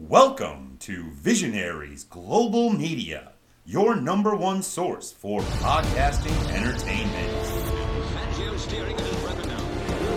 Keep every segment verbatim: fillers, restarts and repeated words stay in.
Welcome to Visionaries Global Media, your number one source for podcasting entertainment. Fangio steering it in brother now.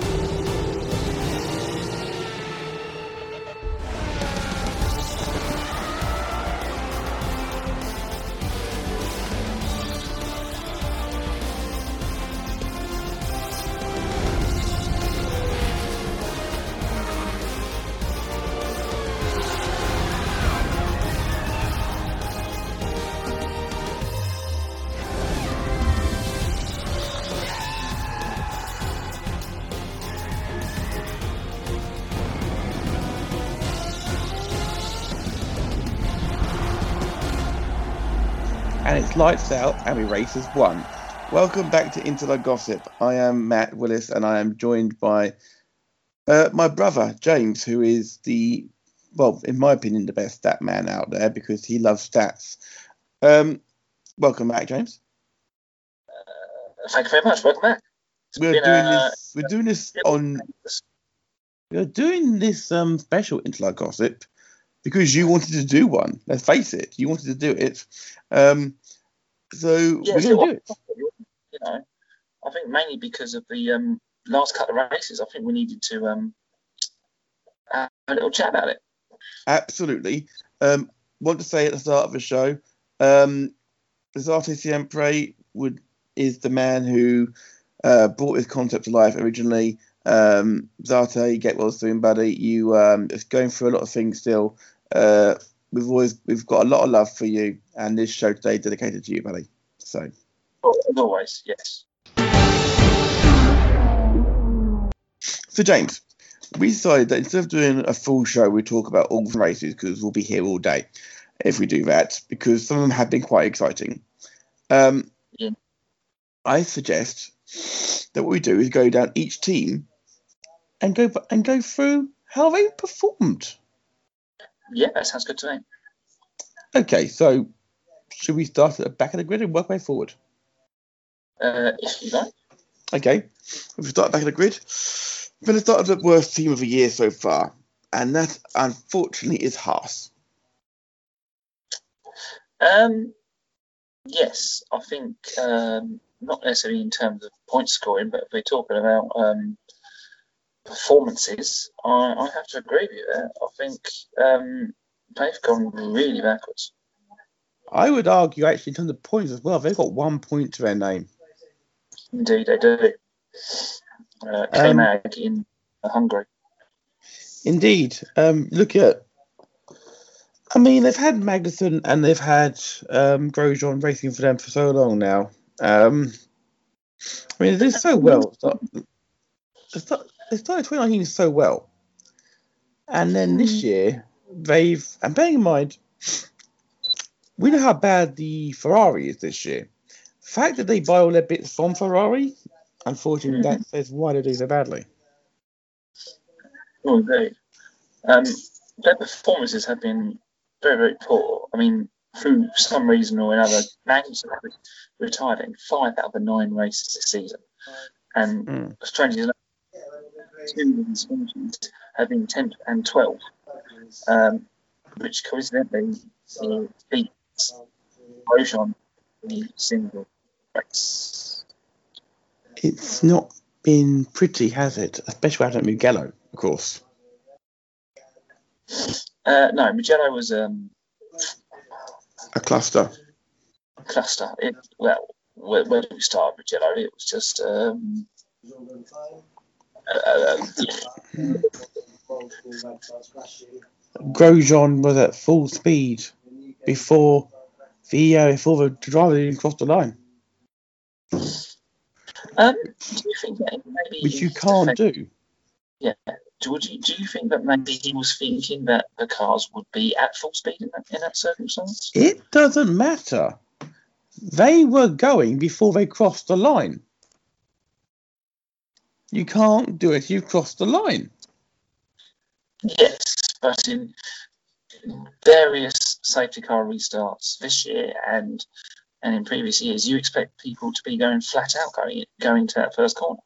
And it's lights out and we race as one. Welcome back to Into the Gossip. I am Matt Willis and I am joined by uh, my brother, James, who is the, well, in my opinion, the best stat man out there because he loves stats. Um, welcome back, James. Uh, thank you very much. Welcome back. It's We're been, doing uh, this. We're doing this on. We're doing this um, special Into the Gossip because you wanted to do one. Let's face it, you wanted to do it. Um, so yeah, we're so going to do it. You know, I think mainly because of the um, last couple of races, I think we needed to um, have a little chat about it. Absolutely. Um, want to say at the start of the show, um, Zarte Siempre would is the man who uh, brought this concept to life originally. Um, Zarte, get well soon, buddy. You um, it's going through a lot of things still. Uh, we've always we've got a lot of love for you, and this show today dedicated to you, buddy. So, As always, yes. So James, we decided that instead of doing a full show, we talk about all the races because we'll be here all day if we do that, because some of them have been quite exciting. Um, Yeah. I suggest that what we do is go down each team and go and go through how they performed. Yeah, that sounds good to me. Okay, so should we start at the back of the grid and work our way forward? Uh, if you like. Okay, if we start back of the grid, we're going to start with the worst team of the year so far, and that unfortunately is Haas. Um, yes, I think um, not necessarily in terms of point scoring, but if we're talking about um, performances, I, I have to agree with you there. I think um, they've gone really backwards. I would argue actually in terms of points as well, they've got one point to their name. Indeed, they do. Uh, Um, K-Mag in Hungary. Indeed. Um, look at, I mean, they've had Magnussen and they've had um, Grosjean racing for them for so long now. Um, I mean, they did so well. They start- they started twenty nineteen so well. And then this year, they've, and bearing in mind, we know how bad the Ferrari is this year. The fact that they buy all their bits from Ferrari, unfortunately, that says why they do so badly. Oh, indeed. Um, their performances have been very, very poor. I mean, through some reason or another, Magnussen retired in five out of the nine races this season. And Mm. strangely enough, two of his finishes have been tenth and twelfth, um, which coincidentally he beats Grosjean in the single race. It's not been pretty, has it? Especially after Mugello, of course. Uh, no, Mugello was um, A cluster. a cluster. It, well, where, where did we start with Mugello? It was just um, uh, yeah. Grosjean was at full speed before the uh, before the driver even crossed the line, Um, do you think that maybe which you can't do. Yeah. Do you, do you think that maybe he was thinking that the cars would be at full speed in that, in that circumstance? It doesn't matter. They were going before they crossed the line. You can't do it. You've crossed the line. Yes, but in various safety car restarts this year and and in previous years, you expect people to be going flat out going going to that first corner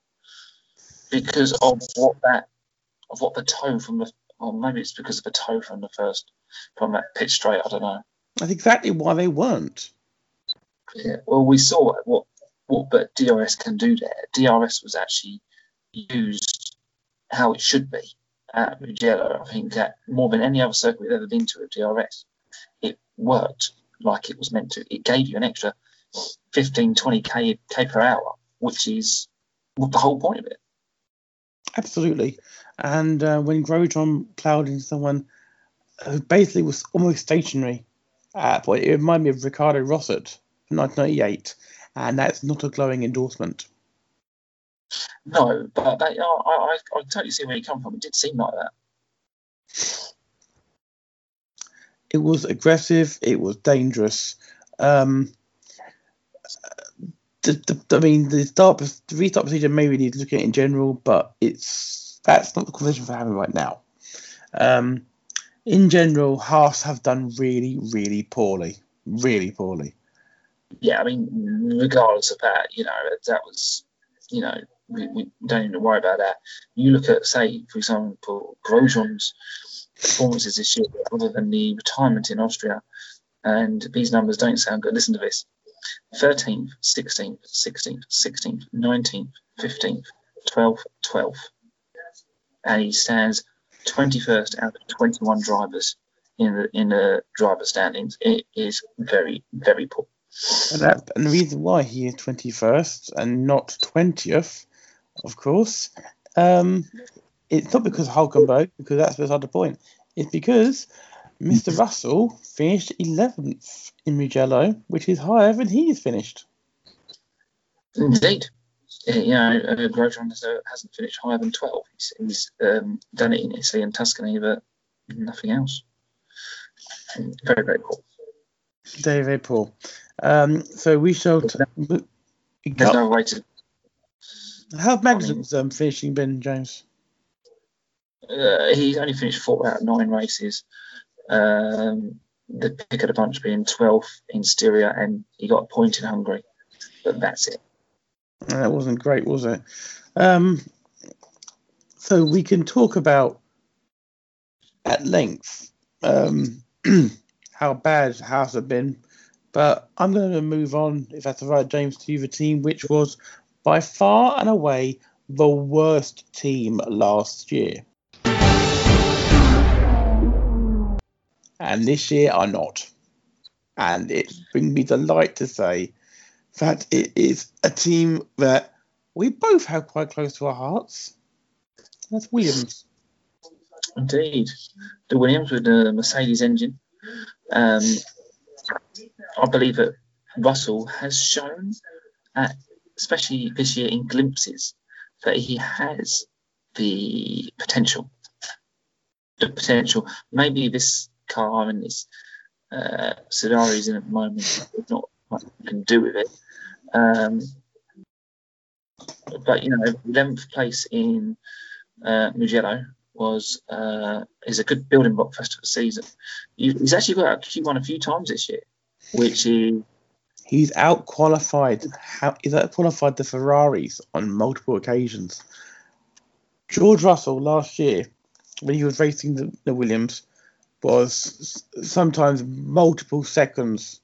because of what that of what the toe from the, or maybe it's because of the toe from the first from that pit straight. I don't know. That's exactly why they weren't. Yeah. Well, we saw what what but D R S can do there. D R S was actually used how it should be at Mugello. I think that more than any other circuit we've ever been to at D R S, it worked like it was meant to. It gave you an extra fifteen, twenty k k per hour, which is the whole point of it. Absolutely. And uh, when Grosjean ploughed into someone who basically was almost stationary at that point, it reminded me of Ricardo Rosset from nineteen ninety-eight, and that's not a glowing endorsement. No, but they are, I, I, I totally see where you come from. It did seem like that. It was aggressive. It was dangerous. Um, the, the, I mean, the start, the restart procedure maybe needs looking at in general, but it's that's not the conversation for having right now. Um, in general, Haas have done really, really poorly, really poorly. Yeah, I mean, regardless of that, you know, that was, you know, we, we don't even worry about that. You look at, say, for example, Grosjean's performances this year, other than the retirement in Austria, and these numbers don't sound good. Listen to this: thirteenth, sixteenth, sixteenth, sixteenth, nineteenth, fifteenth, twelfth, twelfth, and he stands twenty-first out of twenty-one drivers in the in the driver standings. It is very, very poor. And, that, and the reason why he is twenty-first and not twentieth, of course, um, it's not because of Hulkenberg, because that's beside the point. It's because Mister Russell finished eleventh in Mugello, which is higher than he is finished. Indeed. You know, uh, Grosjean hasn't finished higher than twelve. He's, he's um, done it in Italy and Tuscany, but nothing else. Very, very poor. Very, very poor. Um, so we shall. T- There's no way to. How's Magnussen's um, finishing been, James? Uh, he's only finished four out of nine races. Um, the pick of the bunch being twelfth in Styria, and he got a point in Hungary. But that's it. That wasn't great, was it? Um, so we can talk about at length um, how bad Haas have been, but I'm going to move on, if that's all right, James, to the team, which was by far and away the worst team last year. And this year are not. And it brings me delight to say that it is a team that we both have quite close to our hearts. That's Williams. Indeed. The Williams with the Mercedes engine. Um, I believe that Russell has shown, uh, especially this year in glimpses, that he has the potential. The potential. Maybe this car and this uh, Ferrari is in at the moment is not what you can do with it. Um, but, you know, eleventh place in uh, Mugello was uh, is a good building block for the rest of the season. He's actually got out Q one a few times this year, which is... He's out-qualified. How, he's out-qualified the Ferraris on multiple occasions. George Russell last year, when he was racing the, the Williams, was sometimes multiple seconds.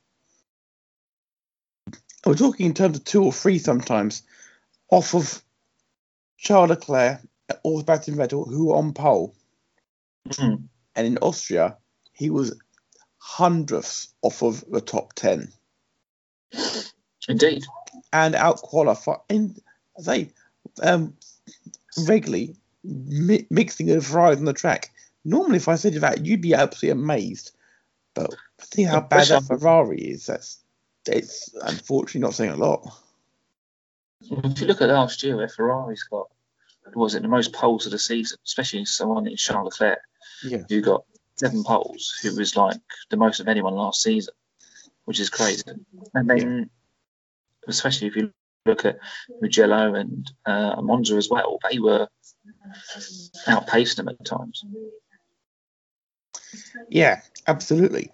We're talking in terms of two or three sometimes, off of Charles Leclerc or Sebastian Vettel, who were on pole. Mm-hmm. And in Austria, he was hundredths off of the top ten. Indeed. And out-qualified. And I say, um, regularly mi- mixing the Ferraris on the track. Normally, if I said that, you'd be absolutely amazed. But see how bad that Ferrari is. That's it's unfortunately not saying a lot. If you look at last year, where Ferrari's got, was it the most poles of the season, especially someone in Charles Leclerc, yeah. who got seven poles, who was like the most of anyone last season, which is crazy. And then, yeah. especially if you look at Mugello and uh, Monza as well, they were outpaced them at times. Yeah, absolutely.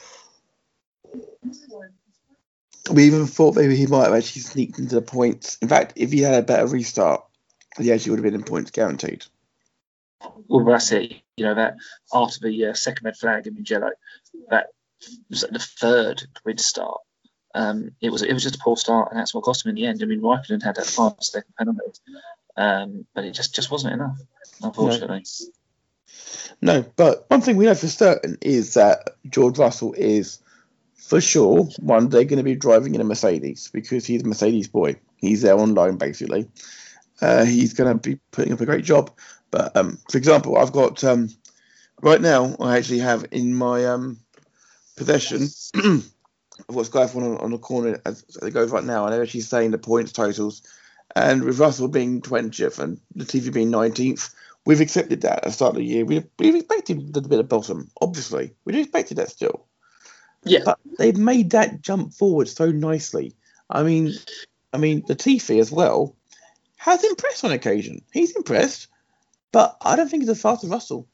We even thought maybe he might have actually sneaked into the points. In fact, if he had a better restart, he actually would have been in points guaranteed. well, that's it. You know, that after the uh, second red flag in Mugello, that was like the third grid start. Um, it was it was just a poor start, and that's what cost him in the end. I mean, Raikkonen had that five second penalty, um, but it just, just wasn't enough, unfortunately. No. no, but one thing we know for certain is that George Russell is, for sure, one day going to be driving in a Mercedes because he's a Mercedes boy. He's there on loan, basically. Uh, he's going to be putting up a great job. But, um, for example, I've got, um, right now, I actually have in my um, possession, I've got Sky on, on the corner as it goes right now, and they're actually saying the points totals. And with Russell being twentieth and the T V being nineteenth, we've accepted that at the start of the year. We've, we've expected a little bit of bottom, obviously. We'd expected that still. Yeah. But they've made that jump forward so nicely. I mean, I mean, Latifi as well has impressed on occasion. He's impressed, but I don't think he's as fast as Russell.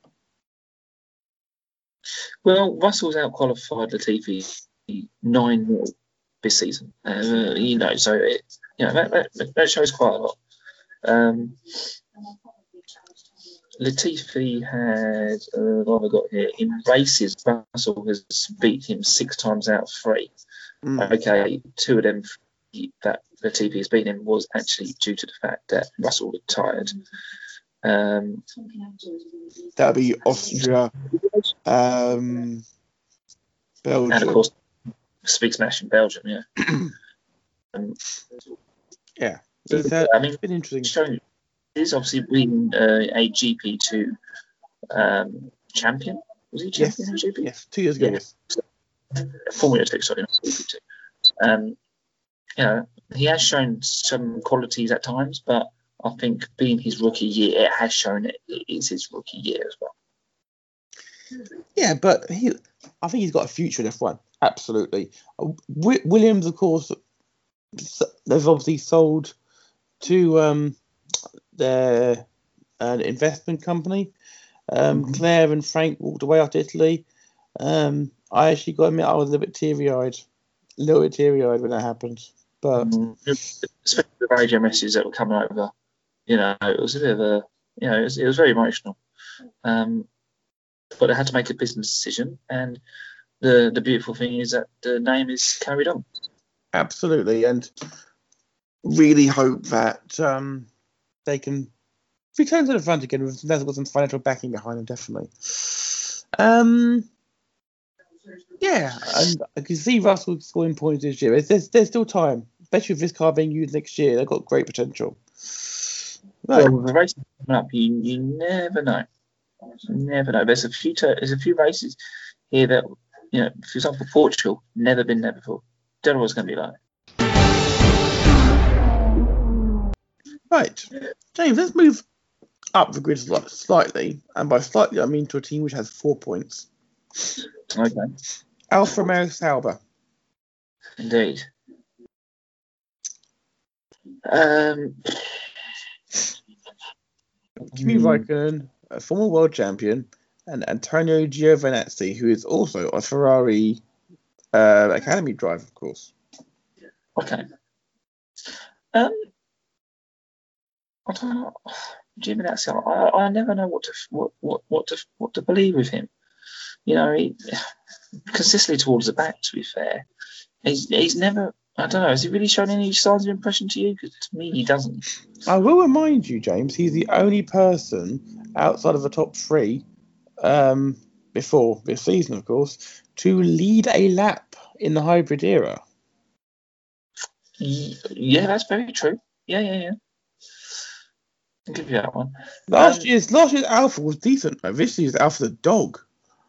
Well, Russell's outqualified Latifi nine nil this season. Uh, you know, so it, you know that, that, that shows quite a lot. Um, Latifi had, uh, what have I got here? In races, Russell has beat him six times out of three. Mm. Okay, two of them that Latifi has beaten him was actually due to the fact that Russell retired. Um, that would be Austria, um, Belgium. And of course, Speed Smash in Belgium, yeah. um, yeah, it's, uh, I mean, it's been interesting. Showing, he's obviously been uh, a G P two um, champion. Was he champion yes. in G P? Yes, two years ago. Yeah. Yes. Formula two, sorry, not G P two. Um, you know, he has shown some qualities at times, but I think being his rookie year, it has shown it, it is his rookie year as well. Yeah, but he, I think he's got a future in F one. Absolutely. W- Williams, of course, they've obviously sold to um, their uh, investment company. Um, mm-hmm. Claire and Frank walked away after Italy. Um, I actually got to admit I was a little bit teary-eyed, a little bit teary-eyed when that happened. But mm-hmm. Especially the radio messages that were coming over, you know, it was a bit of a, you know, it was, it was very emotional. Um, but they had to make a business decision, and the the beautiful thing is that the name is carried on. Absolutely, and really hope that um, they can return to the front again. They've got some financial backing behind them, definitely. Um, yeah, and I can see Russell scoring points this year. There's, there's still time, especially with this car being used next year. They've got great potential. Right. Well, the race coming up, you you never know. You never know. There's a few ter- there's a few races here that, you know, for example, Portugal, never been there before. Don't know what it's going to be like. Right, James, let's move up the grid slightly, and by slightly I mean to a team which has four points. Okay. Alfa Romeo Sauber. Indeed. Um. Kimi Raikkonen, a former world champion, and Antonio Giovinazzi, who is also a Ferrari uh, Academy driver, of course. Okay. Um, I don't know. Giovinazzi, I, I never know what to what, what what to what to believe with him. You know, he consistently towards the back. To be fair, he's he's never. I don't know. Has he really shown any signs of impression to you? Because to me, he doesn't. I will remind you, James, he's the only person outside of the top three, um, before this season, of course, to lead a lap in the hybrid era. Yeah, that's very true. Yeah, yeah, yeah. I'll give you that one. Last um, year's last year's Alpha was decent. Though. This year's Alpha the dog.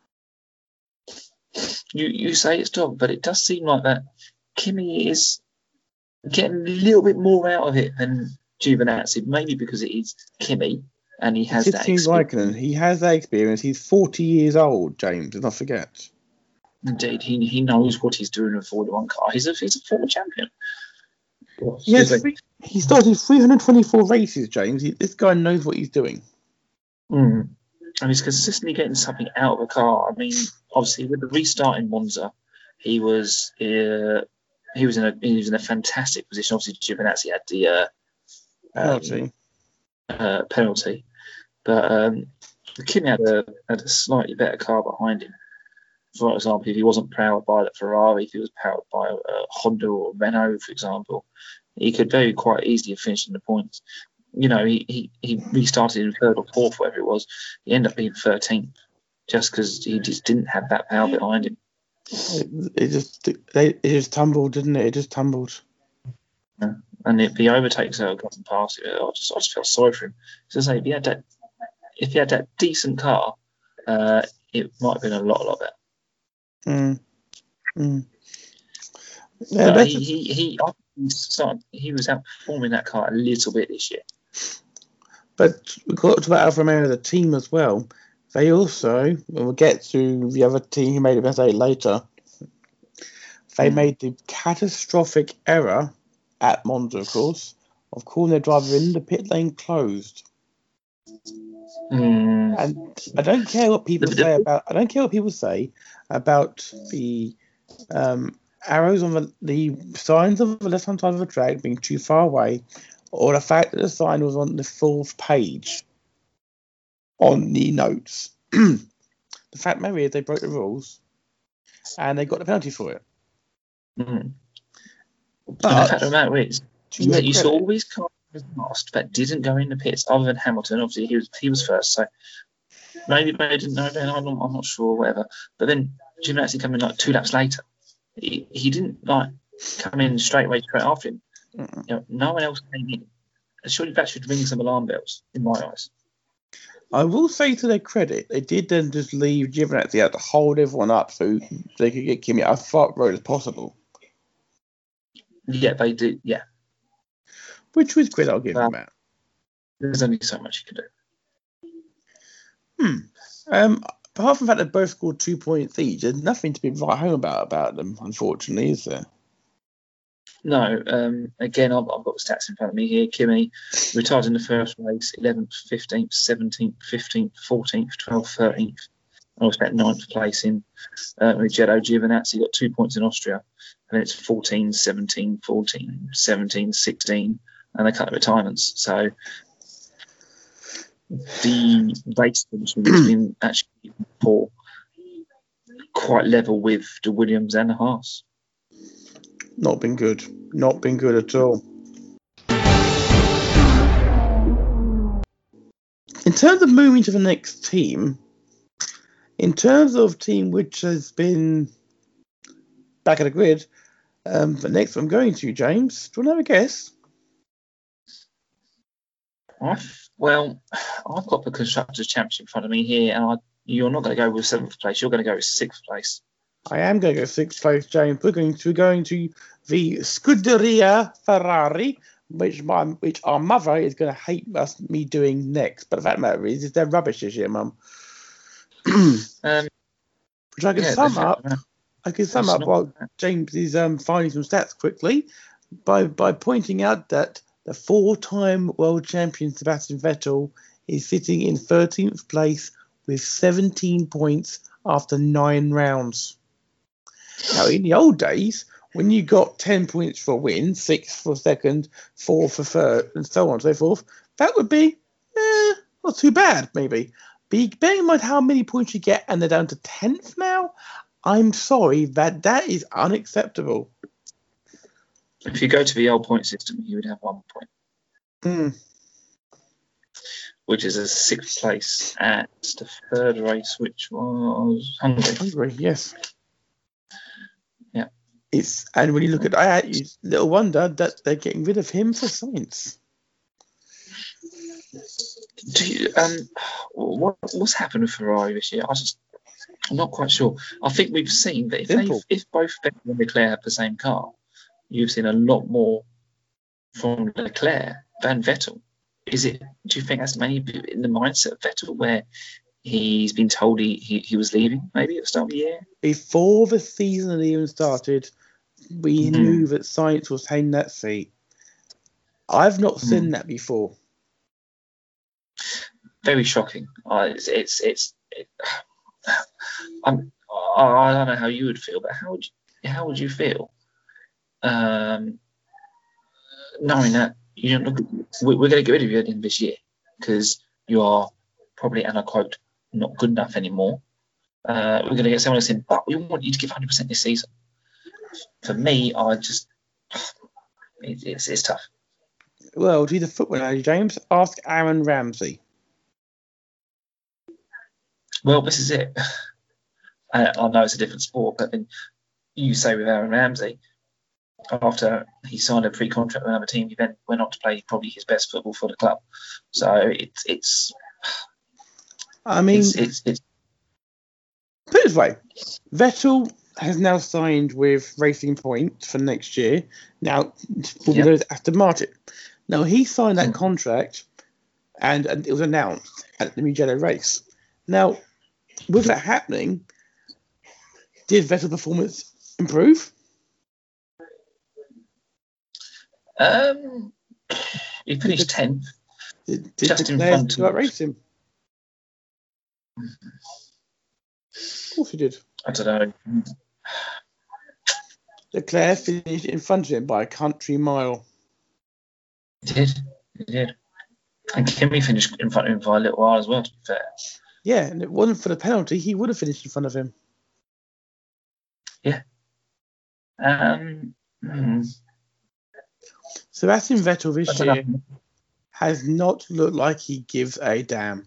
You you say it's dog, but it does seem like that Kimi is getting a little bit more out of it than Giovinazzi, maybe because it is Kimi and he has that experience. Raikkonen. He has that experience. He's forty years old, James. Do not forget. Indeed, he he knows what he's doing with a Formula One car. He's a he's a former champion. Yes, three, he started three hundred twenty-four races, James. He, this guy knows what he's doing. Mm. And he's consistently getting something out of a car. I mean, obviously, with the restart in Monza, he was uh, he was in a he was in a fantastic position. Obviously, Giovinazzi had the uh, penalty, um, uh, penalty, but um, Kimi had a had a slightly better car behind him. For example, if he wasn't powered by the Ferrari, if he was powered by a, a Honda or Renault, for example, he could very quite easily have finished in the points. You know, he, he, he restarted in third or fourth, whatever it was. He ended up being thirteenth just because he just didn't have that power behind him. It, it just it just tumbled, didn't it? It just tumbled. Yeah. And if he overtakes her and past it, I just I just felt sorry for him. So I say, if he had that, if he had that decent car, uh, it might have been a lot, a lot better. Mm. Mm. Yeah, no, he, he he he started, he was outperforming that car a little bit this year. But we've got to talk about Alfa Romeo, the team as well. They also, and we'll get to the other team who made a mistake later, they mm. made the catastrophic error at Monza, of course, of calling their driver in the pit lane closed. Mm. And I don't care what people say about. I don't care what people say about the um, arrows on the, the signs on the left-hand side of the track being too far away, or the fact that the sign was on the fourth page on the notes. The fact matter is they broke the rules, and they got the penalty for it. Mm. But and the fact of the matter is, you, you saw credit, all these cars last that didn't go in the pits, other than Hamilton. Obviously, he was he was first, so maybe they didn't know. Then I'm not, I'm not sure, whatever. But then Giovinazzi coming like two laps later, he, he didn't like come in straight away straight after him. You know, no one else came in. Surely that should ring some alarm bells in my eyes. I will say to their credit, they did then just leave Giovinazzi out to hold everyone up so they could get Kimi as far road as possible. Yeah, they did. Yeah. Which was great, I'll give well, them that. There's only so much you can do. Hmm. Um, apart from the fact they both scored two points each, there's nothing to be right home about about them, unfortunately, is there? No. Um, again, I've, I've got the stats in front of me here. Kimi retired in the first race, eleventh, fifteenth, seventeenth, fifteenth, fourteenth, twelfth, thirteenth. I was at ninth place in uh, Mugello. Giovinazzi got two points in Austria. And then it's fourteen, seventeen, fourteen, seventeen, sixteen. And they cut the retirements. So the race has been actually poor, quite level with the Williams and the Haas. Not been good. Not been good at all. In terms of moving to the next team, in terms of team which has been back of the grid, um, the next one I'm going to, James, do you want to have a guess? I've, well, I've got the Constructors' Championship in front of me here, and I, you're not going to go with seventh place. You're going to go with sixth place. I am going to go sixth place, James. We're going to we're going to the Scuderia Ferrari, which my which our mother is going to hate us me doing next. But the fact of the matter is, is they're rubbish this year, Mum. um, which I can yeah, sum up. I can sum up while James is um, finding some stats quickly by by pointing out that the four-time world champion Sebastian Vettel is sitting in thirteenth place with seventeen points after nine rounds. Now, in the old days, when you got ten points for a win, six for second, four for third, and so on and so forth, that would be eh, not too bad, maybe. But bearing in mind how many points you get and they're down to tenth now, I'm sorry, that that is unacceptable. If you go to the old point system, you would have one point. Mm. Which is a sixth place at the third race, which was Hungary. Hungary, yes. Yeah. It's and when you look at I it's little wonder that they're getting rid of him for Sainz. Do you, um, what what's happened with Ferrari this year? I just I'm not quite sure. I think we've seen that if they, if both Vettel and Leclerc have the same car, you've seen a lot more from Leclerc than Vettel. Is it? Do you think that's maybe in the mindset of Vettel, where he's been told he, he, he was leaving maybe at the start of the year? Before the season even started, we mm. knew that Sainz was taking that seat. I've not mm. seen that before. Very shocking. Uh, it's it's, it's it, I'm, I don't know how you would feel, but how would you, how would you feel um, knowing that you know look, we're going to get rid of you at the end of this year because you are probably, and I quote, not good enough anymore. Uh, we're going to get someone else in, but we want you to give one hundred percent this season. For me, I just it, it's it's tough. Well, to the football analogy, James, ask Aaron Ramsey. Well, this is it. I, I know it's a different sport, but then you say with Aaron Ramsey, after he signed a pre-contract with another team, he then went on to play probably his best football for the club. So it's it's. I mean, it's, it's, it's put it this way, Vettel has now signed with Racing Point for next year. Now, we'll Yep. go to Aston Martin. Now, he signed that Mm. contract, and, and it was announced at the Mugello race. Now, with that happening, did Vettel's performance improve? um, he finished tenth. Did, did Just the in players front go out of- racing? Of course he did. I don't know. Leclerc finished in front of him by a country mile. He did. He did. And Kimi finished in front of him by a little while as well, to be fair. Yeah, and it wasn't for the penalty, he would have finished in front of him. Um, hmm, Sebastian Vettel I this don't year know. has not looked like he gives a damn.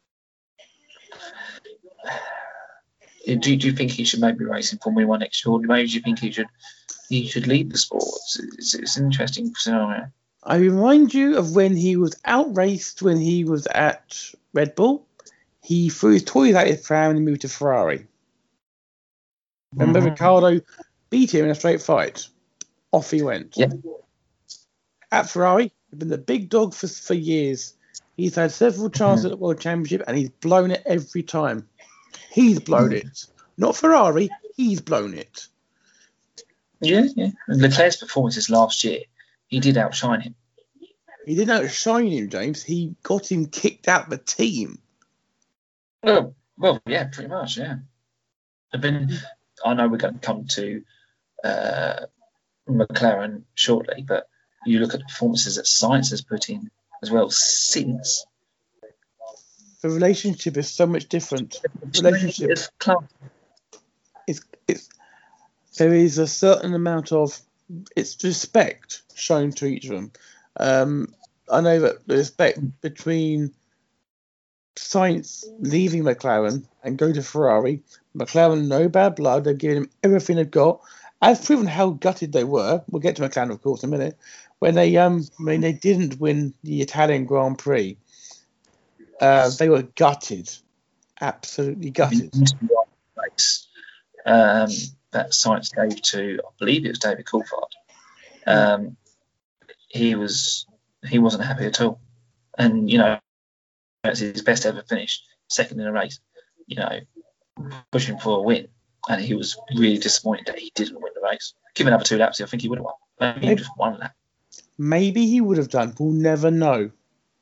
Do, do you think he should maybe race in Formula One next year? Or maybe do you think he should he should lead the sport? It's, it's, it's an interesting scenario. I remind you of when he was outraced when he was at Red Bull. He threw his toys out his pram and moved to Ferrari. Remember, Mhm. Ricciardo beat him in a straight fight. Off he went. Yeah. At Ferrari, he's been the big dog for, for years. He's had several chances Mhm. at the World Championship and he's blown it every time. He's blown it. Not Ferrari, he's blown it. Yeah, yeah. And Leclerc's performances last year, he did outshine him. He didn't outshine him, James. He got him kicked out the team. Well, well, yeah, pretty much, yeah. But then I know we're going to come to uh, McLaren shortly, but you look at the performances that Sainz has put in as well since. The relationship is so much different. Relationship. It's class. It's, it's, there is a certain amount of it's respect shown to each of them. Um, I know that the respect between Sainz leaving McLaren and going to Ferrari, McLaren no bad blood. They're giving him everything they've got. I've proven how gutted they were. We'll get to McLaren, of course, in a minute. When they um when they didn't win the Italian Grand Prix, uh, they were gutted, absolutely gutted. Race, um, that Sainz gave to, I believe it was David Coulthard. Um, he was he wasn't happy at all, and you know that's his best ever finish, second in a race. You know, pushing for a win, and he was really disappointed that he didn't win the race. Give another two laps, I think he would have won. Maybe Maybe. just one lap. Maybe he would have done. We'll never know.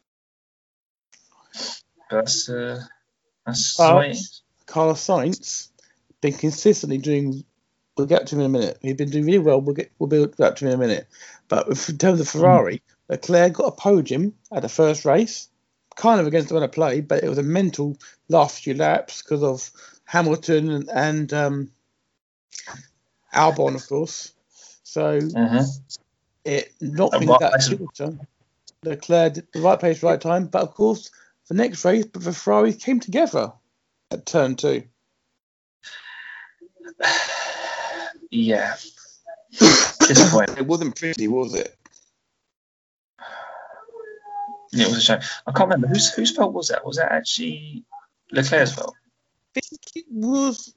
But that's uh, that's But- the way it is. Carlos Sainz been consistently doing. We'll get to him in a minute. He's been doing really well. We'll get we'll build up to him in a minute. But in terms of Ferrari, Leclerc got a podium at the first race, kind of against the run of play, but it was a mental last few laps because of Hamilton and, and um, Albon, of course. So Mhm. it not And being right that place. shorter. Leclerc did the right place, right time. But of course, the next race, but the Ferraris came together at turn two. Yeah. Disappointing. It wasn't pretty, was it? It was a shame. I can't remember whose whose fault was that. Was that actually Leclerc's fault? I think it was.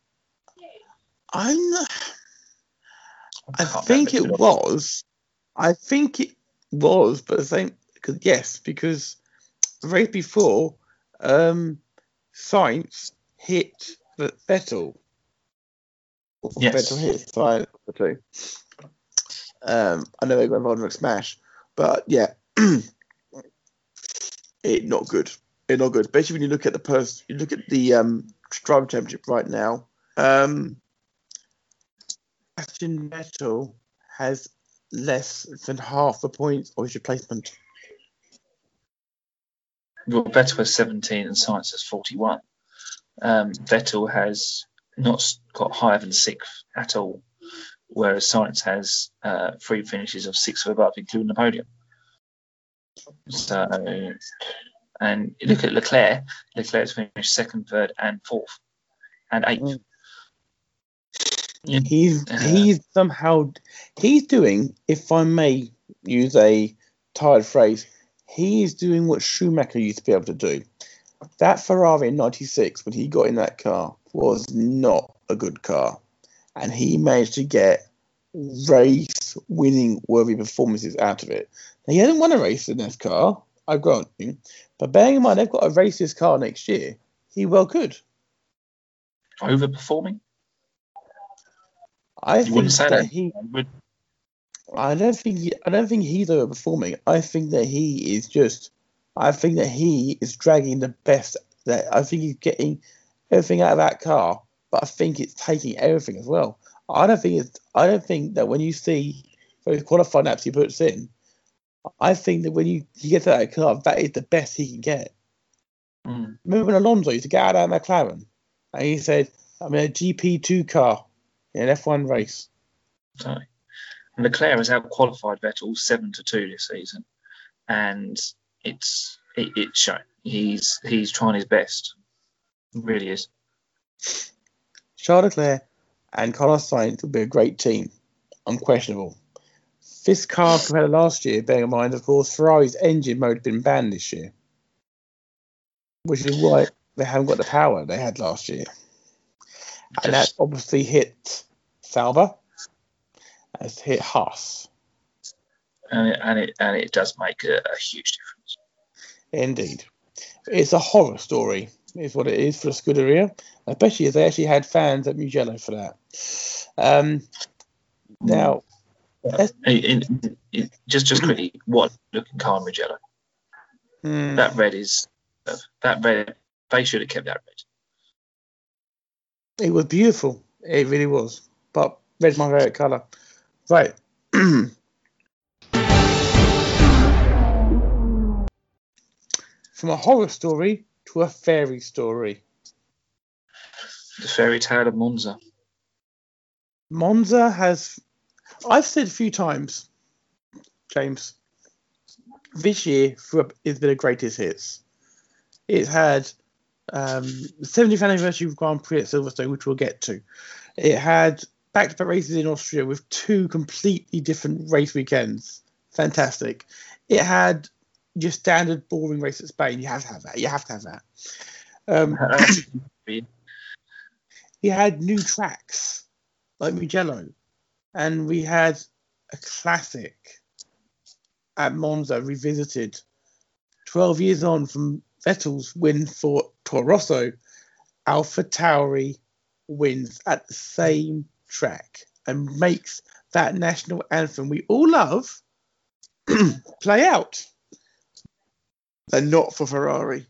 I'm not. I can't think remember, it to be honest. was. I think it was, but the same. Because yes, because the race before, um, Sainz hit the Vettel. Or Yes. Vettel hit Sainz. the two. Um, I know they got involved in a smash, but yeah, it not good. It not good. Especially when you look at the pers- you look at the um driver championship right now. Um, Aston Vettel has less than half the points of his replacement. Well, Vettel has seventeen and Sainz has forty-one. Um, Vettel has not got higher than sixth at all, whereas Sainz has uh, three finishes of sixth or above, including the podium. So, and look at Leclerc. Leclerc's finished second, third, and fourth, and eighth. Mm. Yeah. He's uh, he's somehow he's doing, if I may use a tired phrase, he's doing what Schumacher used to be able to do. That Ferrari in ninety-six, when he got in that car, was not a good car, and he managed to get race-winning worthy performances out of it. Now, he hasn't won a race in this car, I grant you, but bearing in mind they've got to race this car next year, he well could. Overperforming? I you think wouldn't say that that. he. I don't think. He, I don't think he's overperforming. I think that he is just. I think that he is dragging the best. That I think he's getting everything out of that car, but I think it's taking everything as well. I don't think it's. I don't think that when you see those qualifying laps he puts in, I think that when you, you get to that car, that is the best he can get. Mm. Remember when Alonso used to get out of that McLaren, and he said, "I'm in a G P two car in an F one race." Sorry. Leclerc has out-qualified Vettel seven to two this season, and it's it, it's shown. He's he's trying his best. It really is. Charles Leclerc and Carlos Sainz will be a great team, unquestionable. This car compared to last year, bearing in mind, of course, Ferrari's engine mode had been banned this year, which is why they haven't got the power they had last year. Just, and that obviously hit Sauber, has hit Haas. And it, and it and it does make a, a huge difference. Indeed. It's a horror story, is what it is for the Scuderia, especially as they actually had fans at Mugello for that. Um, now, in, in, in, just just quickly, what looking car in Mugello? Hmm. That red is that red. They should have kept that red. It was beautiful. It really was. But red's my favourite colour. Right. From a horror story to a fairy story. The fairy tale of Monza. Monza has... I've said a few times, James, this year has been a greatest hits. It's had um, the seventieth anniversary of Grand Prix at Silverstone, which we'll get to. It had back-to-back races in Austria with two completely different race weekends. Fantastic. It had your standard boring race at Spain. You have to have that. You have to have that. Um, he had new tracks like Mugello. And we had a classic at Monza revisited twelve years on from Vettel's win for Toro Rosso. AlphaTauri wins at the same track and makes that national anthem we all love play out. And not for Ferrari.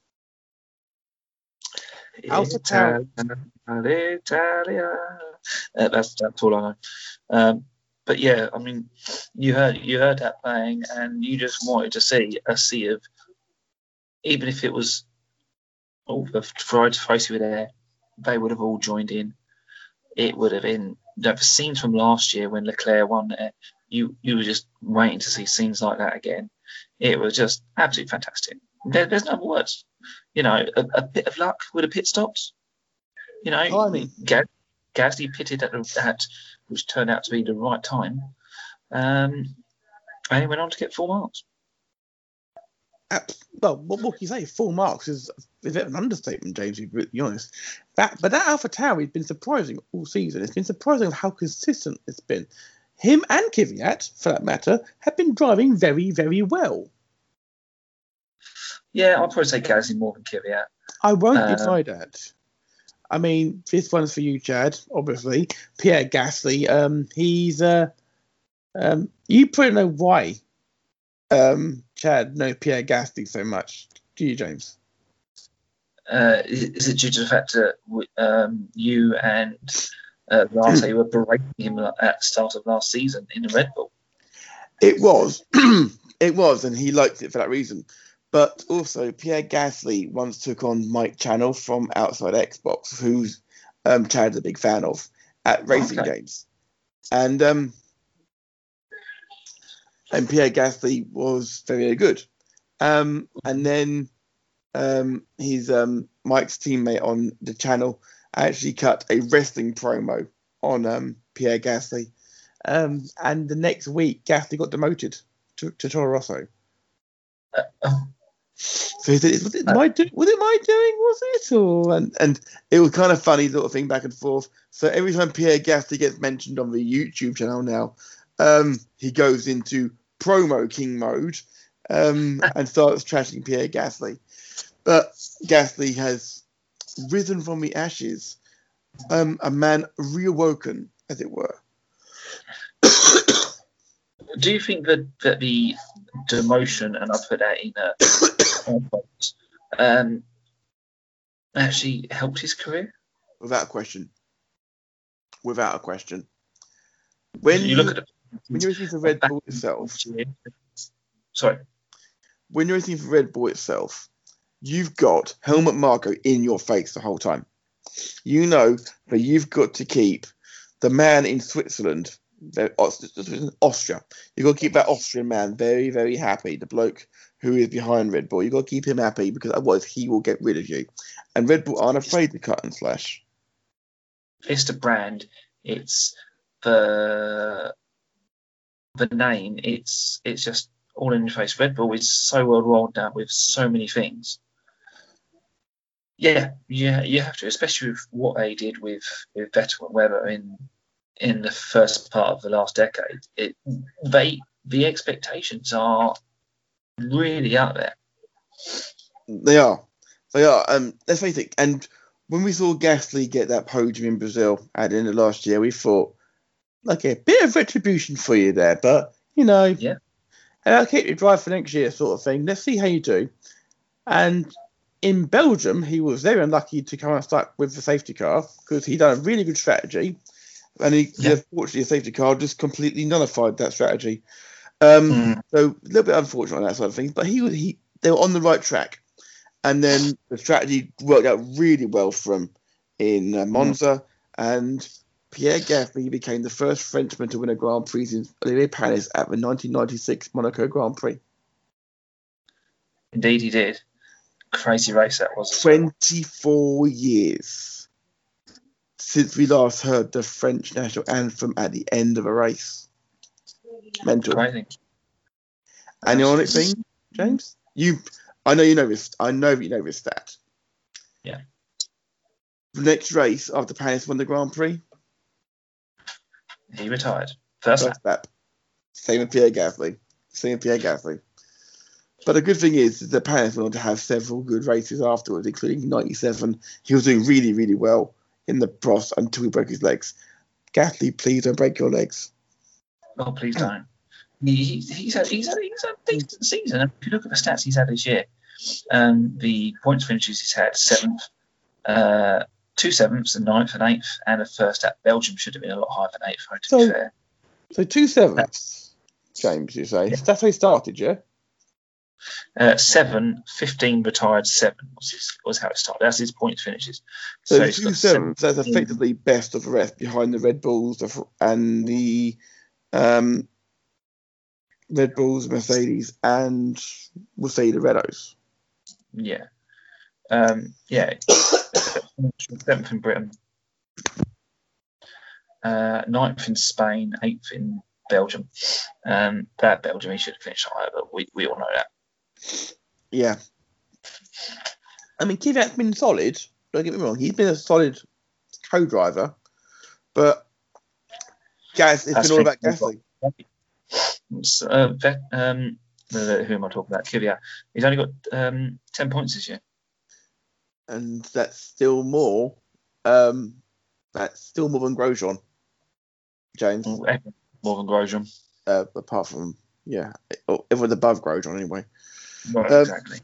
AlphaTauri. Italia. Uh, that's that's all I know. Um, but yeah, I mean, you heard you heard that playing, and you just wanted to see a sea of, even if it was all the Ferrari were there, they would have all joined in. It would have been the scenes from last year when Leclerc won there. You you were just waiting to see scenes like that again. It was just absolutely fantastic. There, there's no words. You know, a, a bit of luck with the pit stops. You know, oh, I mean. Gaz- Gasly pitted at, at which turned out to be the right time, um, and he went on to get four marks. Uh, well, what more can you say? Four marks is a bit of an understatement, James, to be honest. That, but that AlphaTauri has been surprising all season. It's been surprising how consistent it's been. Him and Kvyat, for that matter, have been driving very, very well. Yeah, I'll probably say Gasly more than Kvyat. I won't um, deny that. I mean, this one's for you, Chad, obviously. Pierre Gasly, um, he's... Uh, um, you probably know why um, Chad knows Pierre Gasly so much. Do you, James? Uh, is it due to the fact that um, you and uh, Latte were berating him at the start of last season in the Red Bull? It was. It was, and he liked it for that reason. But also, Pierre Gasly once took on Mike Channel from Outside Xbox, who's um, Chad's a big fan of, at racing Okay. games. And um, and Pierre Gasly was very, very good. Um, and then um, his um, Mike's teammate on the channel actually cut a wrestling promo on um, Pierre Gasly. Um, and the next week, Gasly got demoted to, to Toro Rosso. Uh, oh, So he said, was it my do- was it my doing, was it? Or and, and it was kind of funny little thing back and forth. So every time Pierre Gasly gets mentioned on the YouTube channel now, um, he goes into promo king mode um, and starts trashing Pierre Gasly. But Gasly has risen from the ashes, um, a man reawoken, as it were. do you think that, that the demotion, and I put that in a um, actually helped his career? Without a question. Without a question. When you, you look at it, when you're looking for Red Bull itself, sorry, when you're looking for Red Bull itself, you've got Helmut Marko in your face the whole time. You know that you've got to keep the man in Switzerland, Austria. You've got to keep that Austrian man very, very happy. The bloke who is behind Red Bull. You've got to keep him happy because otherwise he will get rid of you. And Red Bull aren't afraid to cut and slash. It's the brand. It's the the name. It's it's just all in your face. Red Bull is so well rolled out with so many things. Yeah, yeah, you have to, especially with what they did with with Vettel and Webber in in the first part of the last decade. It they the expectations are really out there. They are, they are. Um, let's face it. And when we saw Gasly get that podium in Brazil at the end of last year, we thought, okay, a bit of retribution for you there, but you know, Yeah. And I'll keep you dry for next year, sort of thing. Let's see how you do. And in Belgium, he was very unlucky to come unstuck with the safety car because he done a really good strategy, and he, Yeah. unfortunately, the safety car just completely nullified that strategy. Um, Mm. So a little bit unfortunate on that side of things, but he was he they were on the right track, and then the strategy worked out really well for him in uh, Monza, and Pierre Gasly became the first Frenchman to win a Grand Prix since Olivier Panis at the nineteen ninety-six Monaco Grand Prix. Indeed, he did. Crazy race that was. as well. twenty-four years since we last heard the French national anthem at the end of a race. Mental. Crazy. And the ironic thing, James, you, I know you know this. I know you know this stat. Yeah. The next race after Panis won the Grand Prix, He retired. First lap. first lap. Same with Pierre Gasly. Same with Pierre Gasly. But the good thing is that Panis went on to have several good races afterwards, including ninety-seven. He was doing really, really well in the Prost until he broke his legs. Gasly, please don't break your legs. Oh, please don't. He, he's, he's, had, he's, had, he's had a decent season. If you look at the stats he's had this year, um, the points finishes he's had seventh, uh, two sevenths, a ninth, and eighth, and a first at Belgium should have been a lot higher than eighth, to So- be fair. So two sevenths, James, you say. Yeah. That's how he started, yeah? Uh, seven, fifteen retired, seven was, his, was how it started. That's his points finishes. So, he's two got seven- sevenths, that's effectively best of the rest behind the Red Bulls the, F- and the um, Red Bulls, Mercedes, and we'll say the Renaults. Yeah. Um, yeah. Seventh in Britain. Uh, ninth in Spain, eighth in Belgium. Um, that Belgium, he should have finished higher, but we, we all know that. Yeah. I mean, Kvyat's been solid. Don't get me wrong. He's been a solid co-driver. But Gas, it's That's been all about been- Gasly. So, uh, Vet, um, uh, who am I talking about? Kvyat. He's only got um, ten points this year. And that's still more. Um, that's still more than Grosjean, James. More than Grosjean. Uh, apart from, yeah, or it was above Grosjean anyway. Right, Um, exactly.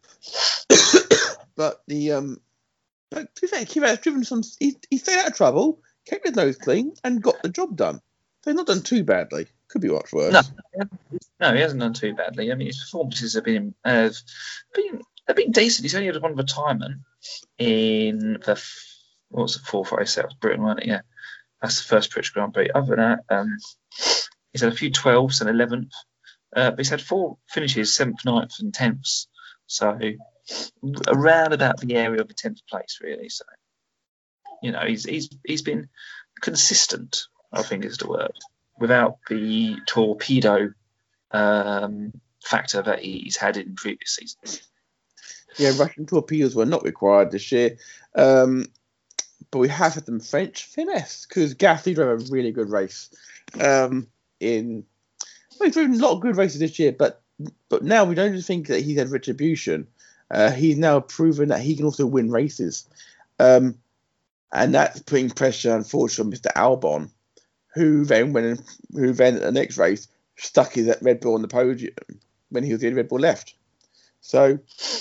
But the um, like, to be fair, Kvyat's driven some. He, he stayed out of trouble, kept his nose clean, and got the job done. So he's not done too badly Could be much worse. No, no, he hasn't done too badly. I mean, his performances have been have been have been decent. He's only had one retirement in the what was the fourth race? That was Britain, wasn't it? Yeah, that's the first British Grand Prix. Other than that, um, he's had a few twelfths and eleventh, uh, but he's had four finishes, seventh, ninth, and tenths. So around about the area of the tenth place, really. So you know, he's he's he's been consistent, I think is the word, without the torpedo um, factor that he's had in previous seasons. Yeah, Russian torpedoes were not required this year, um, but we have had them French finesse because Gasly drove a really good race. Um, in well, he's driven a lot of good races this year, but but now we don't just think that he's had retribution. Uh, he's now proven that he can also win races. Um, And that's putting pressure, unfortunately, on Mister Albon, who then, when who then at the next race stuck his Red Bull on the podium when he was in Red Bull left. So,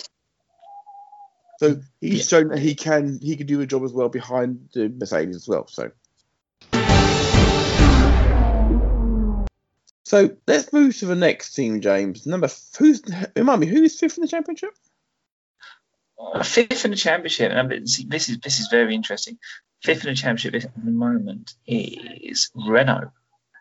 so he's yeah. shown that he can he can do a job as well behind the Mercedes as well. So, so let's move to the next team, James. Number who's remind me who's fifth in the championship? Fifth in the championship, and this is this is very interesting. Fifth in the championship at the moment is Renault.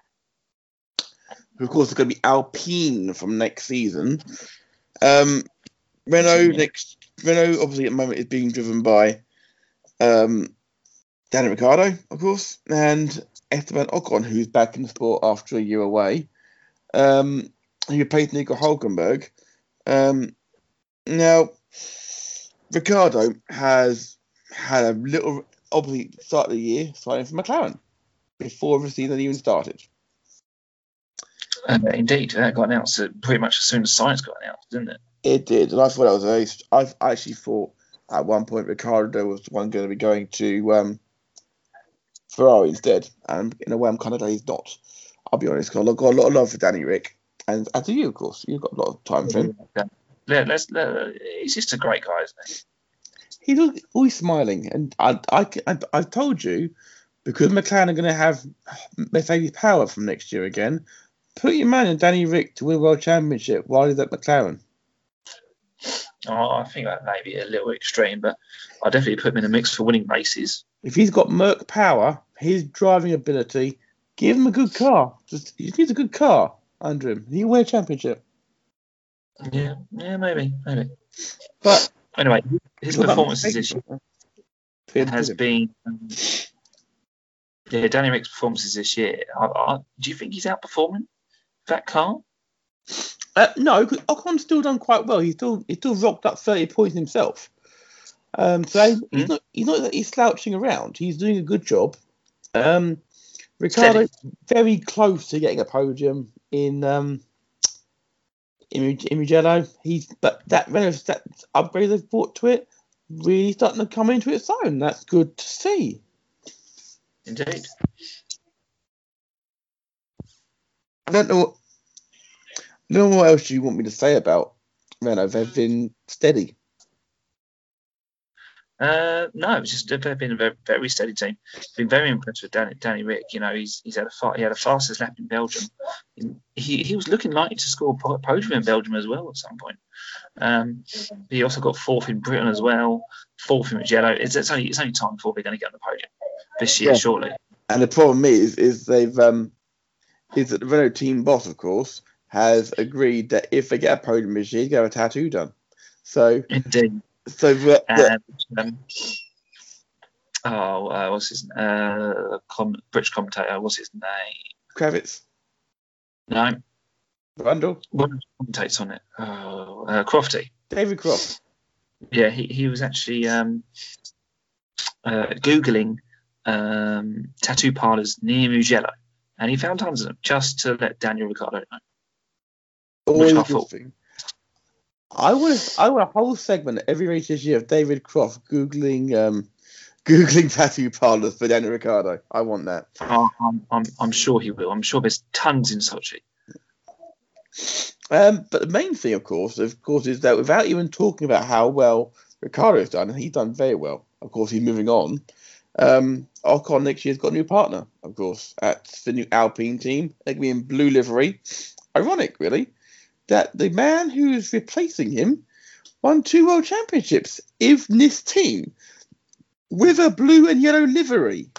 Of course, it's going to be Alpine from next season. Um, Renault next. Renault obviously at the moment is being driven by um, Daniel Ricciardo, of course, and Esteban Ocon, who's back in the sport after a year away. Um, he replaced Nico Hülkenberg. Um, now. Ricciardo has had a little, obviously, start of the year starting from McLaren before the season even started. Uh, indeed, that got announced pretty much as soon as science got announced, didn't it? It did, and I thought that was very. I actually thought at one point Ricciardo was the one going to be going to um, Ferrari instead, and in a way I'm kind of glad he's not. I'll be honest, because I've got a lot of love for Danny Rick, and as do you, of course. You've got a lot of time for him. Yeah. Yeah, let's, let, he's just a great guy, isn't he? He's always smiling, and I, I, I, I've told you, because McLaren are going to have Mercedes power from next year again, put your man in Danny Rick to win a World Championship while he's at McLaren. Oh, I think that may be a little extreme, but I'll definitely put him in the mix for winning races. If he's got Merc power, his driving ability, give him a good car. Just, he needs a good car under him. He'll win a championship. Yeah, yeah, maybe, maybe. But anyway, his performances this year has been. Um, yeah, Danny Rick's performances this year. I, I, do you think he's outperforming that car? Uh, no, because Ocon's still done quite well. He's still he's still rocked up thirty points himself. Um, so he's mm. not he's not that he's slouching around. He's doing a good job. Um, Ricciardo very close to getting a podium in. Um, In, in Mugello, he's but that Renault that upgrade they've brought to it really starting to come into its own. That's good to see. Indeed. I don't know. I don't know what else you want me to say about Renault. They've been steady. Uh, no, it's just they've been a very, very steady team. Been very impressed with Danny, Danny Rick. You know, he's he's had a far, he had a fastest lap in Belgium. He he was looking likely to score a podium in Belgium as well at some point. Um, he also got fourth in Britain as well, fourth in Mugello. It's, it's only it's only time before they're going to get on the podium this year, yeah. Surely. And the problem is, is they've um, is that the Renault team boss, of course, has agreed that if they get a podium this year, he's going to have a tattoo done. So indeed. So the, the, um, oh, uh, what's his uh, com- British commentator? What's his name? Kravitz. No. Rundle. What commentates on it? Oh, uh, Crofty. David Croft. Yeah, he he was actually um, uh, googling um, tattoo parlours near Mugello, and he found tons of them just to let Daniel Ricciardo know. Always a good thing. I want I want a whole segment every race this year of David Croft googling um, googling tattoo parlours for Daniel Ricciardo. I want that. Oh, I'm, I'm I'm sure he will. I'm sure there's tons in Sochi. Um, but the main thing, of course, of course, is that without even talking about how well Ricciardo's done, and he's done very well. Of course, he's moving on. Um, Ocon next year's got a new partner. of course, at the new Alpine team. They're going to be in blue livery. Ironic, really, that the man who's replacing him won two world championships in this team with a blue and yellow livery.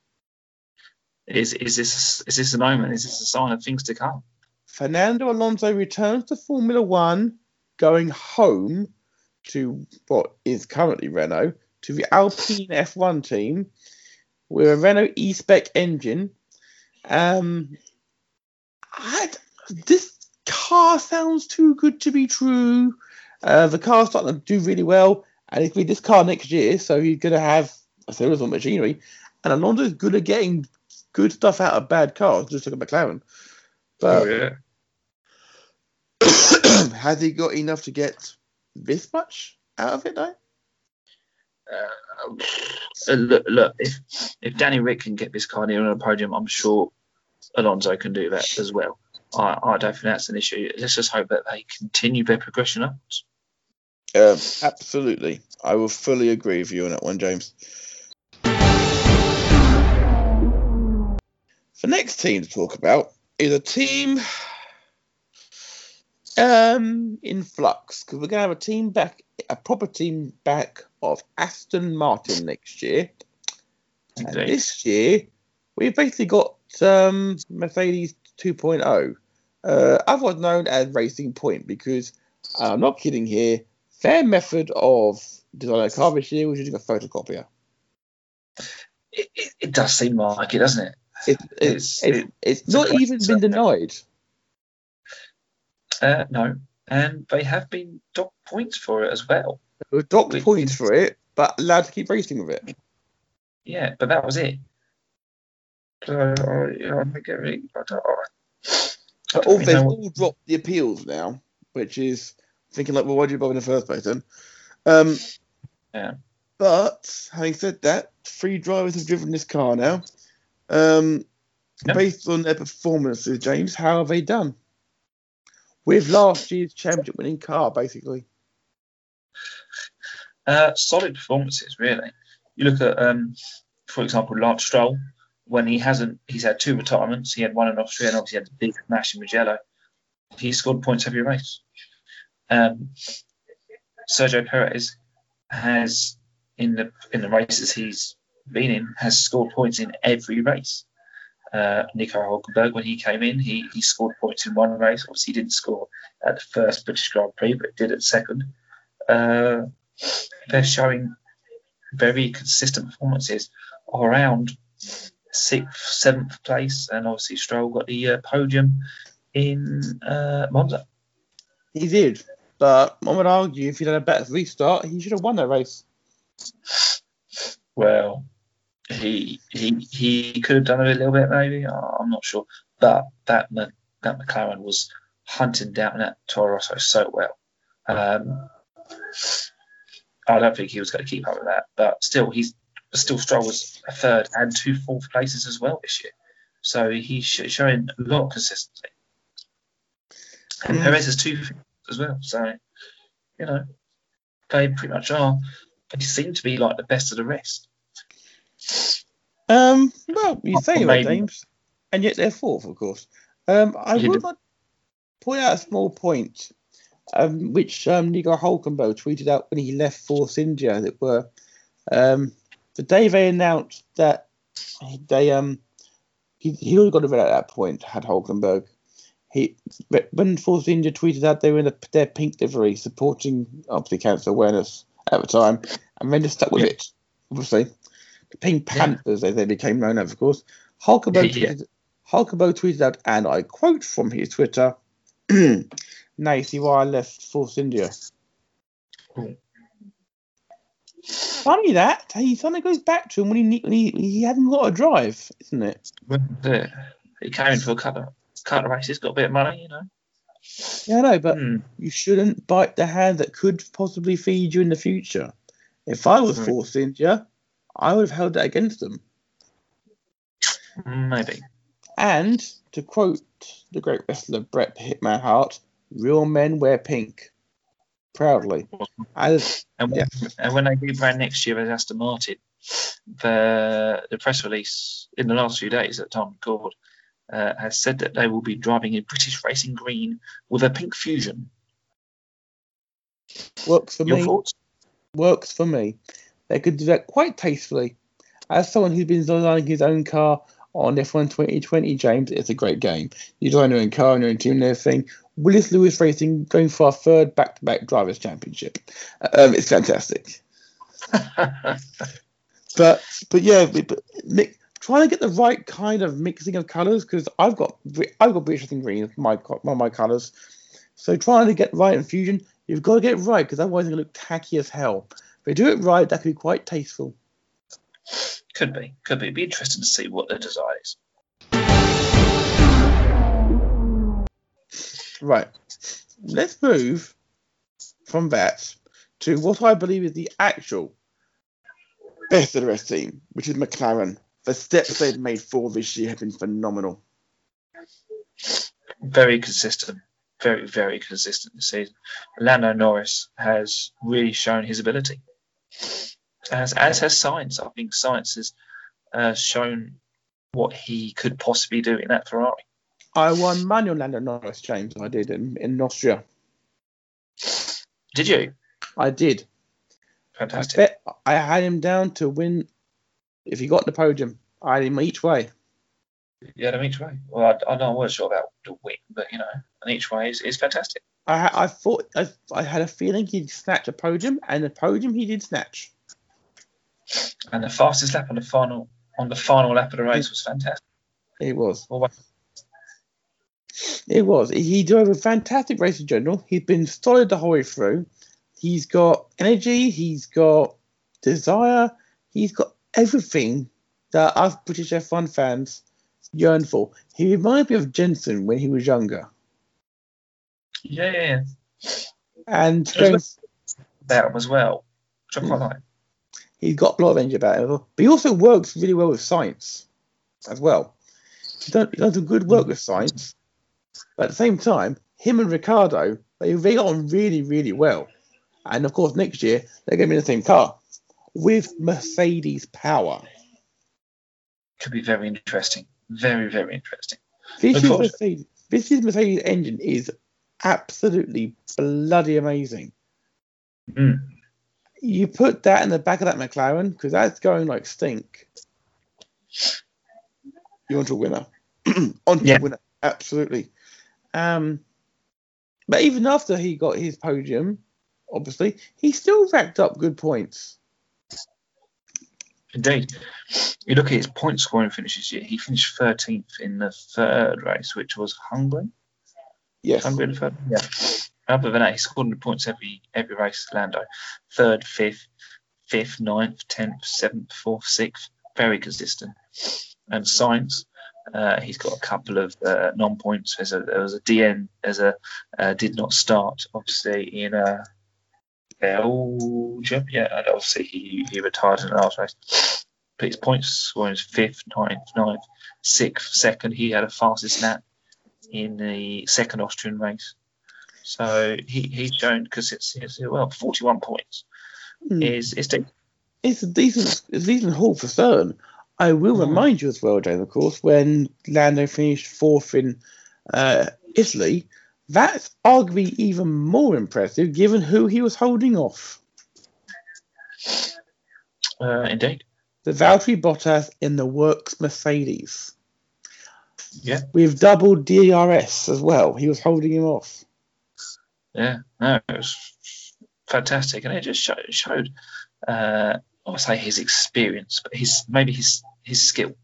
Is is this is this a moment? Is this a sign of things to come? Fernando Alonso returns to Formula One, going home to what is currently Renault, to the Alpine F one team with a Renault E-Spec engine. Um, I, this car sounds too good to be true. Uh, the car's starting to do really well, and it's going to be this car next year, so he's going to have a series of machinery. And Alonso's good at getting good stuff out of bad cars, just like a McLaren. But oh, yeah. has he got enough to get this much out of it, though? Uh, look, look, if if Danny Rick can get this car near on a podium, I'm sure Alonso can do that as well. I, I don't think that's an issue. Let's just hope that they continue their progression upwards. Um, absolutely. I will fully agree with you on that one, James. The next team to talk about is a team um, in flux, because we're going to have a team back, a proper team back of Aston Martin next year. And this year, we've basically got um, Mercedes two point oh, uh, otherwise known as Racing Point, because I'm not kidding here, their method of designing a car this year was using a photocopier. It, it, it does seem like it, doesn't it? It, it, it's, it, it's, it's not even been denied. Uh, no, and they have been docked points for it as well. They were docked Which, points for it, but allowed to keep racing with it. Yeah, but that was it. So, uh, yeah, I think everything. I don't, I don't all, they've know. all dropped the appeals now, which is thinking like, well, why did you bother in the first place then? Um, yeah. But having said that, three drivers have driven this car now. Um, yep. Based on their performances, James, how have they done? With last year's championship winning car, basically. Uh, solid performances, really. You look at, um, for example, Lance Stroll, when he hasn't, he's had two retirements. He had one in Austria and obviously had the big smash in Mugello. He scored points every race. Um, Sergio Perez has, in the in the races he's been in, has scored points in every race. Uh, Nico Hulkenberg, when he came in, he, he scored points in one race. Obviously, he didn't score at the first British Grand Prix, but did at second. Uh, they're showing very consistent performances around sixth, seventh place, and obviously Stroll got the uh, podium in uh, Monza. He did, but I would argue if he'd had a better restart, he should have won that race. Well, he he he could have done it a little bit, maybe. I'm not sure, but that that McLaren was hunting down that Toro Rosso so well. Um, I don't think he was going to keep up with that, but still, he's still Stroll was a third and two fourth places as well this year, so he's showing a lot of consistency. And mm. Perez has two as well, so you know they pretty much are. They seem to be like the best of the rest. Um, well, you say that, James, and yet they're fourth, of course. Um, I yeah. would like to point out a small point, um, which um, Nico Hulkenberg tweeted out when he left Force India, that were um, the day they announced that they um he he would have got it at that point. Had Hulkenberg, he when Force India tweeted out they were in a, their pink livery, supporting obviously cancer awareness at the time, and then just stuck with yeah. it. Obviously, the Pink Panthers, yeah. as they became known as, of course. Hulkenberg, yeah. tweeted, Hulkenberg tweeted out, and I quote from his Twitter, "Now you see why I left Force India." Cool. Funny that he suddenly goes back to him when he when he, he hadn't got a drive, isn't it? Yeah. He came in for a couple of, couple of races, got a bit of money, you know. Yeah, I know, but mm. you shouldn't bite the hand that could possibly feed you in the future. If I was Force India, I would have held that against them. Maybe. And to quote the great wrestler Bret Hitman Hart, "Real men wear pink." Proudly. As, and, when, yeah. and when they rebrand next year as Aston Martin, the the press release in the last few days at the time of record uh, has said that they will be driving in British Racing Green with a pink Fusion. Works for Your me. thoughts? Works for me. They could do that quite tastefully. As someone who's been designing his own car on F one twenty twenty, James, it's a great game. You design your own car and your own team and everything. Willis Lewis Racing going for our third back-to-back Drivers' Championship. Um, it's fantastic. but but yeah, but, Nick, trying to get the right kind of mixing of colours, because I've got I've got British Racing Green as my one of my colours. So trying to get right in Fusion, you've got to get it right, because otherwise it's going to look tacky as hell. If they do it right, that could be quite tasteful. Could be, could be. It'd be interesting to see what their design is. Right. Let's move from that to what I believe is the actual best of the rest team, which is McLaren. The steps they've made forward this year have been phenomenal. Very consistent. Very, very consistent this season. Lando Norris has really shown his ability. As, as has Sainz. I think Sainz has uh, shown what he could possibly do in that Ferrari. I won money on Lando Norris, James. I did in, in Austria. Did you? I did. Fantastic. I, bet I had him down to win. If he got the podium, I had him each way. Yeah, them each way. Well, I, I don't wasn't sure about the win, but you know, and each way is, is fantastic. I I thought I, I had a feeling he'd snatch a podium, and the podium he did snatch. And the fastest lap on the final on the final lap of the race was fantastic. It was. Well, It was. He drove a fantastic race in general. He's been solid the whole way through. He's got energy. He's got desire. He's got everything that us British F one fans yearn for. He reminds me of Jensen when he was younger. Yeah, yeah, yeah. And There's about him as well, which I quite like. He's got a lot of energy about him, but he also works really well with Sainz as well. He does, he does some good work with Sainz, but at the same time, him and Ricardo, they, they got on really, really well. And of course, next year, they're going to be in the same car with Mercedes power. Could be very interesting. Very, very interesting. This, is Mercedes, this is Mercedes engine is absolutely bloody amazing. Mm. You put that in the back of that McLaren, because that's going like stink. You're onto a winner. onto yeah. a winner, absolutely. Um, but even after he got his podium, obviously, he still racked up good points. Indeed. You look at his point scoring finishes year, he finished thirteenth in the third race, which was Hungary. Yes. Hungary in the third? Yeah. Other than that, he scored one hundred points every every race, Lando. Third, fifth, fifth, ninth, tenth, seventh, fourth, sixth. Very consistent. And Sainz, uh, he's got a couple of uh, non-points. There's a, there was a D N, as a uh, did not start, obviously, in uh, Belgium. Yeah, and obviously he, he retired in the last race. But his points scoring is fifth, ninth, ninth, sixth, second. He had a fastest lap in the second Austrian race. So he, he's shown consistency. Well, forty-one points mm. is is decent. It's a decent, it's a decent haul for certain. I will mm. remind you as well, James, of course, when Lando finished fourth in uh, Italy, that's arguably even more impressive given who he was holding off. Uh, indeed. The Valtteri Bottas in the works Mercedes. Yeah. With double D R S as well. He was holding him off. Yeah, no, it was fantastic, and it just showed, showed uh, I would say his experience, but his maybe his his skill.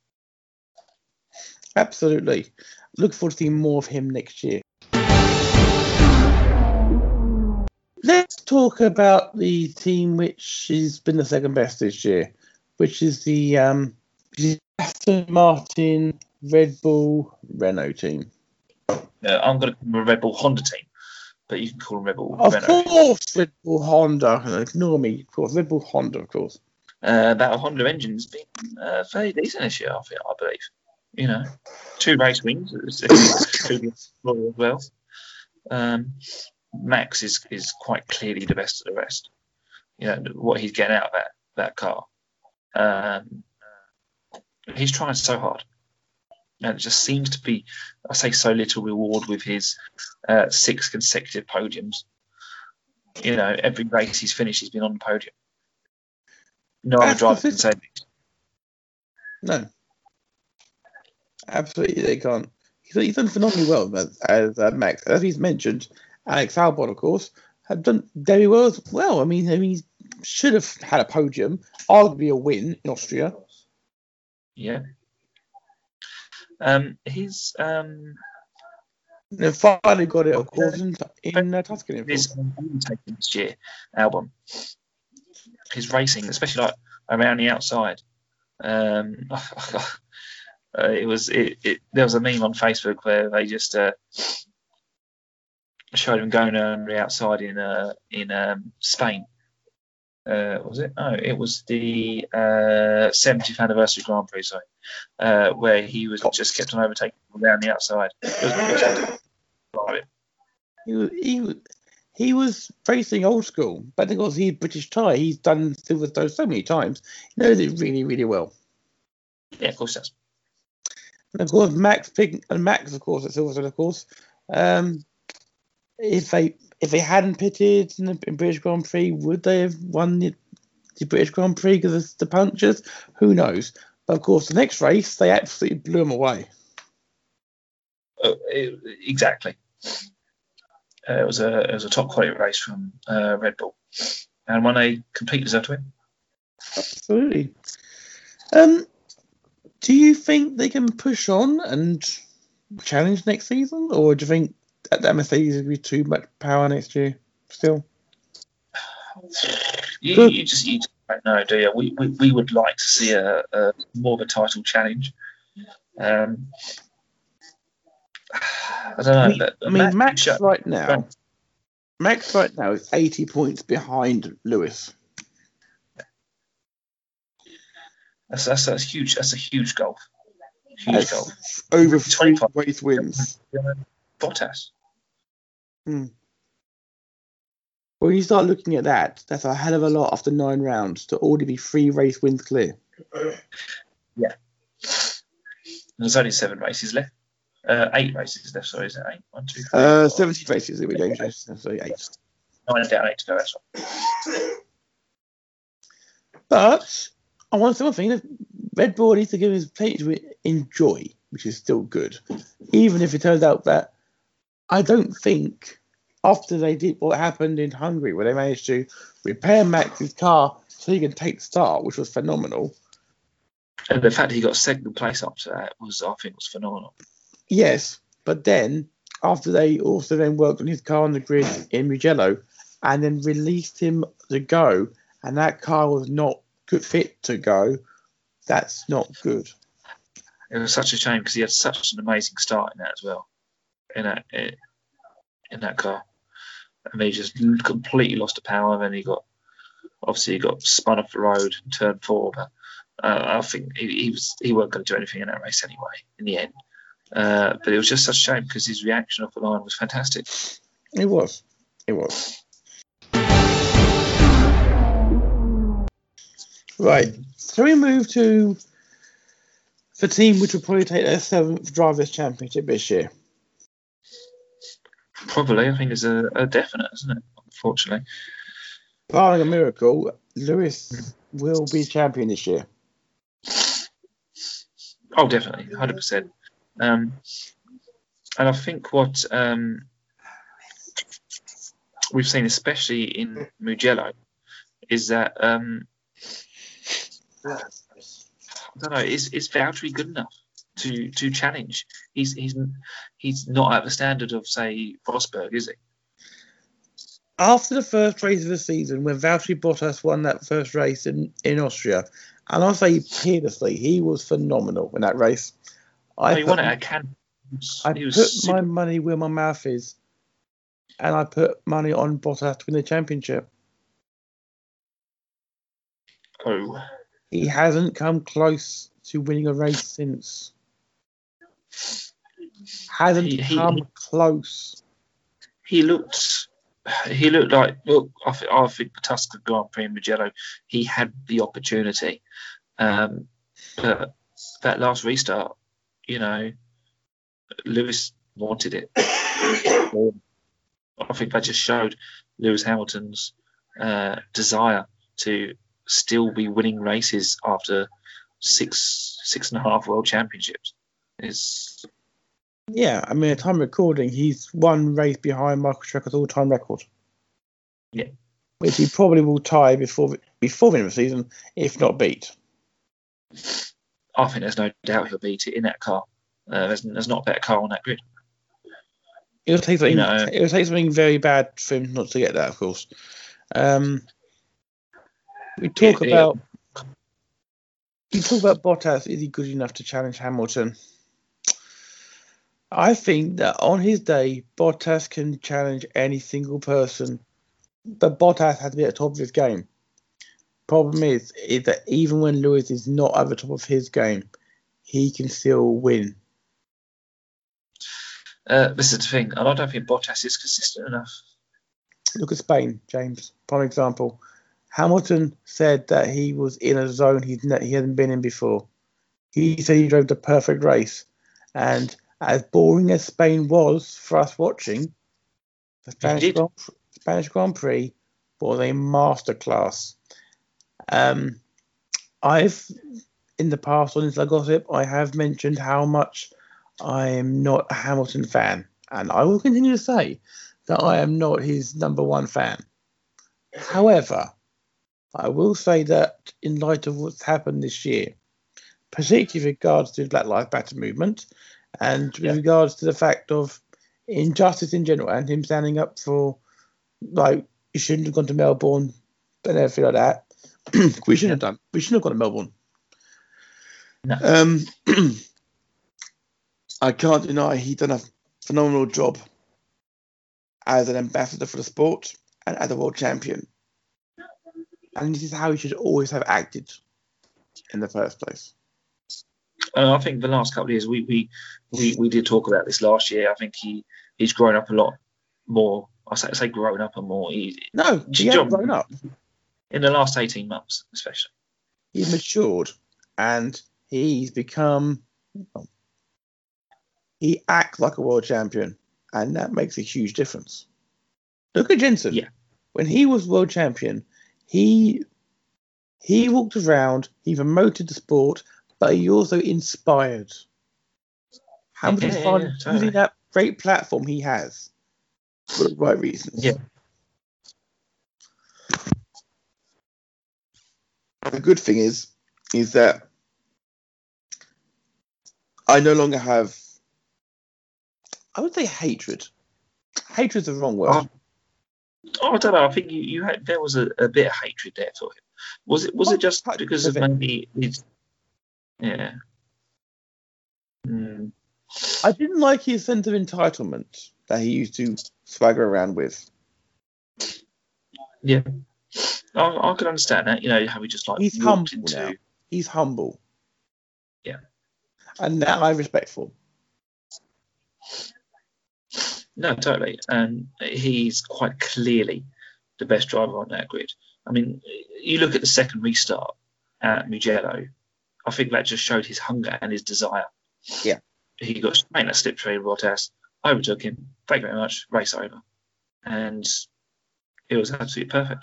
Absolutely. Look forward to seeing more of him next year. Let's talk about the team which has been the second best this year, which is the um, Aston Martin, Red Bull, Renault team. Uh, I'm going to call them a Red Bull Honda team. But you can call them Red Bull. Of Renault. course, Red Bull Honda. Ignore me, of course. Red Bull Honda, of course. Uh, that Honda engine's been uh, fairly decent this year, I think, I believe. You know, two race wins as well. Um, Max is is quite clearly the best of the rest. You know what he's getting out of that that car. Um, he's trying so hard, and it just seems to be, I say, so little reward with his uh, six consecutive podiums. You know, every race he's finished, he's been on the podium. No other driver can say this. No, absolutely they can't. He's, he's done phenomenally well as, as uh, Max, as he's mentioned. Alex Albon, of course, have done very well as well. I mean, I mean, he should have had a podium, arguably a win in Austria. Yeah. Um, he's um. And finally got it, of course, in, in uh, Tuscany. His taking this year album, his racing, especially like around the outside. Um, uh, it was it, it. There was a meme on Facebook where they just uh, showed him going around the outside in uh, in um, Spain. Uh, was it? Oh, it was the uh, seventieth anniversary Grand Prix, sorry, uh, where he was just kept on overtaking people down the outside. It was, it was he, was, he, was, he was racing old school, but because he's British tie, he's done Silverstone so many times, he knows it really, really well. Yeah, of course he does. And of course, Max, and Max, of course, at Silverstone, of course, um, if they if they hadn't pitted in the in British Grand Prix, would they have won the, the British Grand Prix because of the punctures? Who knows? But of course, the next race, they absolutely blew them away. Uh, it, exactly. Uh, it was a it was a top quality race from uh, Red Bull, and one they completely deserved to win. Absolutely. Um, do you think they can push on and challenge next season, or do you think that, that Mercedes will be too much power next year still? You, you just you just don't know, do you? We, we we would like to see a, a more of a title challenge. Um, I don't know. I mean, but, I mean Max show, right now, Max right now is eighty points behind Lewis. That's that's, that's huge. That's a huge goal. Huge that's goal. Over three race wins. Bottas. Hmm. When you start looking at that, that's a hell of a lot after nine rounds to already be three race wins clear. Yeah. There's only seven races left. Uh, eight races left. Sorry, is it eight? One, two, three. Uh, seventy races. It would go. Sorry, eight. Nine down, eight to go. That's right. But I want to say one thing: Red Bull needs to give his players enjoy, which is still good, even if it turns out that I don't think after they did what happened in Hungary, where they managed to repair Max's car so he can take the start, which was phenomenal. And the fact that he got second place after that was, I think, was phenomenal. Yes, but then after they also then worked on his car on the grid in Mugello and then released him to go, and that car was not good fit to go, that's not good. It was such a shame because he had such an amazing start in that as well, in that in that car. And he just completely lost the power. Then he got obviously he got spun off the road in turn four, but uh, I think he, he was he wasn't going to do anything in that race anyway. In the end. Uh, but it was just such a shame because his reaction off the line was fantastic. It was. It was. Right. So we move to the team which will probably take their seventh Drivers' Championship this year. Probably. I think it's a, a definite, isn't it? Unfortunately. Barring a miracle, Lewis will be champion this year. Oh, definitely. one hundred percent. Um, and I think what um, we've seen, especially in Mugello, is that um, I don't know. Is is Valtteri good enough to to challenge? He's he's he's not at the standard of, say, Rosberg, is he? After the first race of the season, when Valtteri Bottas won that first race in, in Austria, and I'll say peerlessly, he was phenomenal in that race. I oh, he put, won it at Cannes. I he was put super... my money where my mouth is, and I put money on Bottas to win the championship. Oh. He hasn't come close to winning a race since. Hasn't he, he, come he, close. He looked... He looked like, look, I, th- I think the Tuscan Grand Prix in Mugello, he had the opportunity, Um, but that last restart, you know, Lewis wanted it. I think that just showed Lewis Hamilton's uh, desire to still be winning races after six six and a half world championships. Is Yeah, I mean, at time recording, he's one race behind Michael Schumacher's all-time record. Yeah, which he probably will tie before before the end of the season, if not beat. I think there's no doubt he'll beat it in that car. Uh, there's, there's not a better car on that grid. It'll take something. You know, it'll take something very bad for him not to get that, of course. Um, we talk it, about. It, you talk about Bottas. Is he good enough to challenge Hamilton? I think that on his day, Bottas can challenge any single person, but Bottas has to be at the top of his game. Problem is, is that even when Lewis is not at the top of his game, he can still win. Uh, this is the thing, and I don't think Bottas is consistent enough. Look at Spain, James. For example, Hamilton said that he was in a zone he'd ne- he hadn't been in before. He said he drove the perfect race, and as boring as Spain was for us watching, the Spanish Grand, Spanish Grand Prix was a masterclass. Um, I've in the past on Inside Gossip, I have mentioned how much I am not a Hamilton fan, and I will continue to say that I am not his number one fan. However, I will say that in light of what's happened this year, particularly with regards to the Black Lives Matter movement, and with yeah. regards to the fact of injustice in general, and him standing up for, like, he shouldn't have gone to Melbourne and everything like that. we shouldn't yeah. have done. We shouldn't have gone to Melbourne. No. Um, I can't deny he's done a phenomenal job as an ambassador for the sport and as a world champion. And this is how he should always have acted in the first place. Uh, I think the last couple of years, we, we we we did talk about this last year. I think he, he's grown up a lot more. I say, I say grown up and more. He, no, he hasn't grown up. In the last eighteen months, especially. He's matured and he's become... He acts like a world champion, and that makes a huge difference. Look at Jensen. Yeah. When he was world champion, he he walked around, he promoted the sport, but he also inspired. Hamilton yeah, yeah, yeah, totally. Using that great platform he has for the right reasons. Yeah. The good thing is, is that I no longer have, I would say hatred. Hatred is the wrong word. Oh, oh I don't know. I think you, you had, there was a, a bit of hatred there for him. Was it? Was what it just because of, of maybe his? Yeah. Mm. I didn't like his sense of entitlement that he used to swagger around with. Yeah, I, I can understand that. You know how he just like he's humble into... now. He's humble. Yeah, and that I respect for. No, totally, and he's quite clearly the best driver on that grid. I mean, you look at the second restart at Mugello. I think that just showed his hunger and his desire. Yeah. He got straight in a slipstream, Bottas, overtook him. Thank you very much. Race over. And it was absolutely perfect.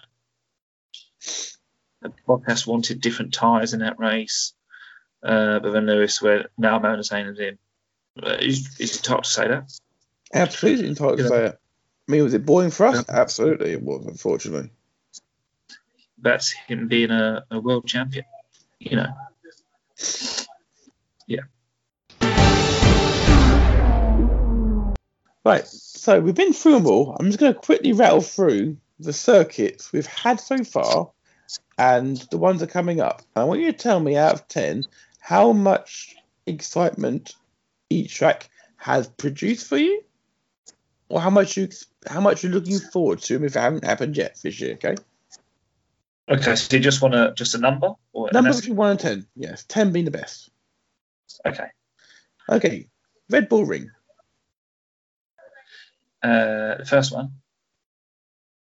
Bottas wanted different tyres in that race. Uh, but then Lewis were now known as saying of him. Uh, he's, he's entitled to say that. Absolutely entitled to say it. I mean, was it boring for us? Yeah. Absolutely it was, unfortunately. That's him being a, a world champion. You know. Yeah. Right, so we've been through them all. I'm just going to quickly rattle through the circuits we've had so far and the ones that are coming up. I want you to tell me out of ten how much excitement each track has produced for you, or how much you how much you're looking forward to them if it haven't happened yet this year. Okay. Okay, so you just want a just a number, or number between one and ten? Yes, ten being the best. Okay. Okay. Red Bull Ring. Uh, the first one.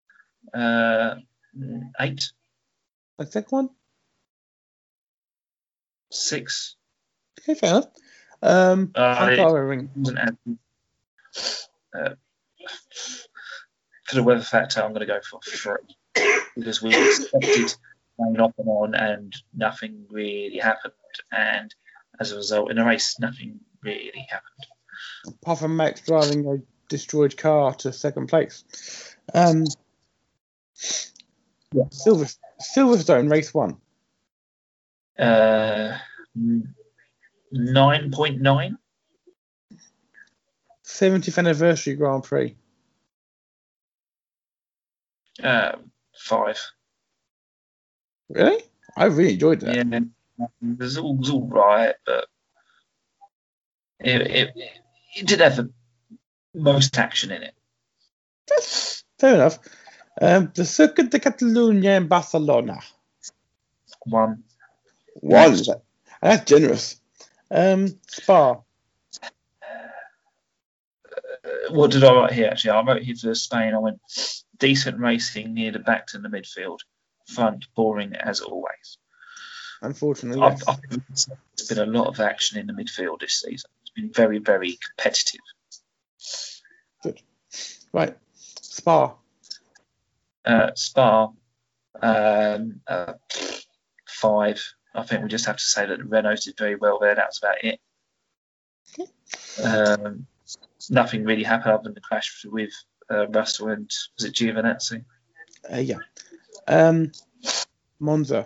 Uh, eight. The second one. Six. Okay, fair enough. Um, Uh, Ankara Ring. Uh, for the weather factor, I'm going to go for three because we expected going off and on, and nothing really happened. And as a result, in the race, nothing really happened. Apart from Max driving a destroyed car to second place. Um, yeah. Silver, Silverstone, race one. Uh, nine point nine. seventieth anniversary Grand Prix. Uh, five. Really? I really enjoyed that. Yeah, it was all, it was all right, but it, it, it did have the most action in it. Fair enough. Um, the Circuit de Catalunya in Barcelona. One. One. That's generous. Um, Spa. Uh, what did I write here, actually? I wrote here for Spain. I went, decent racing near the back to the midfield. Front, boring as always. Unfortunately, I've, yes. I've, there's been a lot of action in the midfield this season. It's been very, very competitive. Good. Right. Spa. Uh, Spa, um, uh, five. I think we just have to say that the Renault did very well there. That's about it. Okay. Um, nothing really happened other than the crash with uh, Russell and was it Giovinazzi? Uh, yeah. Um, Monza.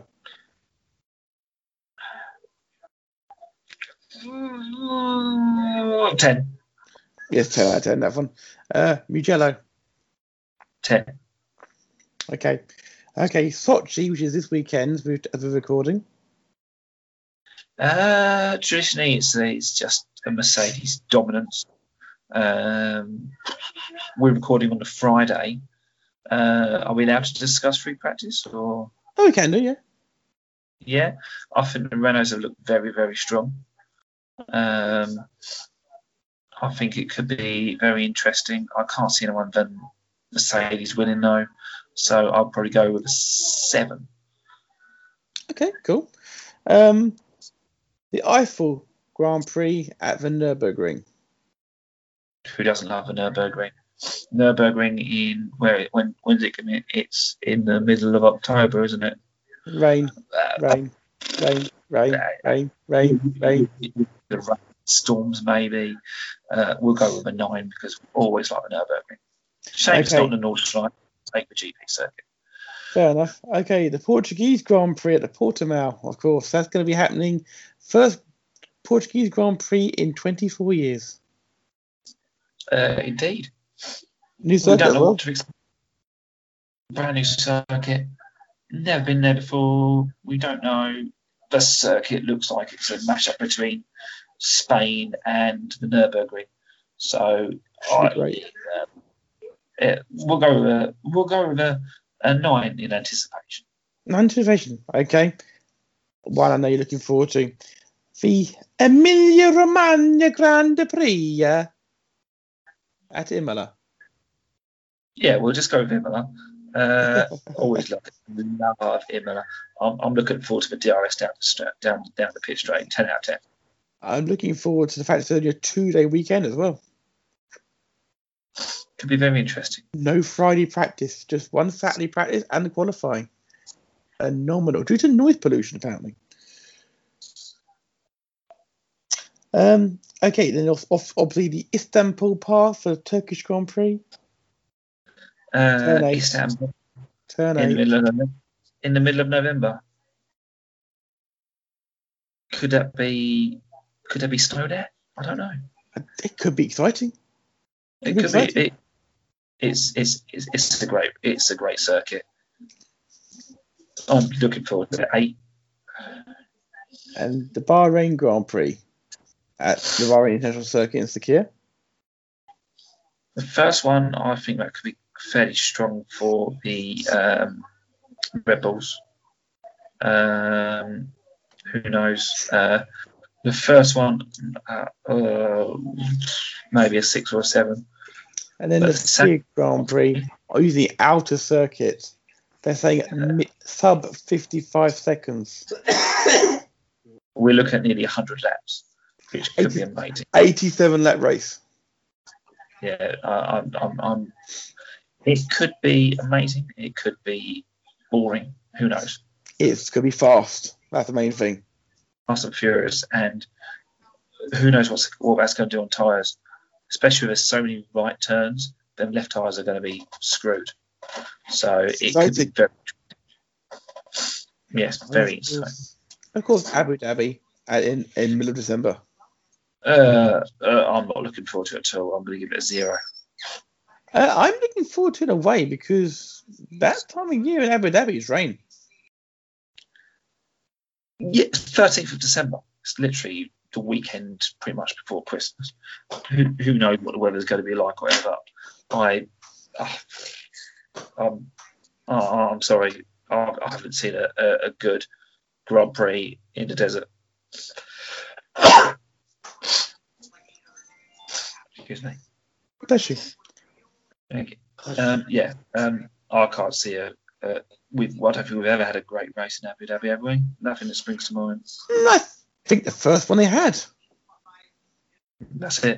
Ten. Yes, ten out of ten, that one. Uh, Mugello. Ten. Okay. Okay, Sochi, which is this weekend as we're recording. Uh, traditionally, it's, it's just a Mercedes dominance. Um, we're recording on the Friday. Uh, are we allowed to discuss free practice? Or Oh, we can do, yeah. Yeah, I think the Renaults have looked very, very strong. Um, I think it could be very interesting. I can't see anyone than Mercedes winning, though. So I'll probably go with a seven. Okay, cool. Um, the Eiffel Grand Prix at the Nürburgring. Who doesn't love the Nürburgring? Nürburgring in where? When? When's it coming? It's in the middle of October, isn't it? Rain, Uh, rain, rain, rain, rain, rain, rain. The rain, storms, maybe. Uh, we'll go with a nine because we always like the Nürburgring. Shame it's Okay. not the Nordschleife. Take the G P circuit. Fair enough. Okay, the Portuguese Grand Prix at the Portimao, of course. That's going to be happening. First Portuguese Grand Prix in twenty-four years. Uh, indeed. New We circuit don't as know well. what to expect. Brand new circuit. Never been there before. We don't know. The circuit looks like it's a mashup between Spain and the Nürburgring. So Should be I, great. uh, it, we'll go with a we'll go with a, a nine in anticipation. Anticipation. Okay. One I know you're looking forward to. The Emilia Romagna Grand Prix uh, at Imola. Yeah, we'll just go with Imola. Uh, always love it. Love Imola. I'm, I'm looking forward to the D R S down the stra- down down the pit straight. Ten out of ten. I'm looking forward to the fact it's only a two-day weekend as well. Could be very interesting. No Friday practice, just one Saturday practice and the qualifying. Phenomenal. Due to noise pollution, apparently. Um. Okay, then off, off, obviously the Istanbul Pass for the Turkish Grand Prix. Uh, Turn eight. Istanbul Turn in the eight. middle of November. In the middle of November. Could that be? Could there be snow there? I don't know. It could be exciting. It be could be. exciting. It, it's it's it's it's a great it's a great circuit. I'm looking forward to it. Eight. And the Bahrain Grand Prix at the Bahrain International Circuit in Sakhir. The first one, I think that could be fairly strong for the um, Red Bulls. Um, who knows? Uh, the first one, uh, uh, maybe a six or a seven. And then But the the second- Sakhir Grand Prix, or using the outer circuit, they're saying mi- sub fifty-five seconds. we're looking at nearly one hundred laps, which could eighty, be amazing. eighty-seven lap race. Yeah, I, I'm, I'm, I'm. It could be amazing. It could be boring. Who knows? It's going to be fast. That's the main thing. Fast and Furious, and who knows what's, what that's going to do on tyres. Especially if there's so many right turns, then left tyres are going to be screwed. So it So could be very. Yes, very interesting. Of course, Abu Dhabi uh, in in middle of December. Uh, uh, I'm not looking forward to it at all. I'm going to give it a zero. Uh, I'm looking forward to it in a way because that time of year in Abu Dhabi is rain. Yeah, thirteenth of December. It's literally the weekend, pretty much before Christmas. Who, who knows what the weather's going to be like, or whatever. I, uh, um, oh, I'm sorry. I, I haven't seen a, a, a good Grand Prix in the desert. Excuse me. Bless you. Thank you. Um, yeah, um, I can't see a. a we've, I don't think we've ever had a great race in Abu Dhabi, have we? Nothing that springs to mind. I think the first one they had. That's it.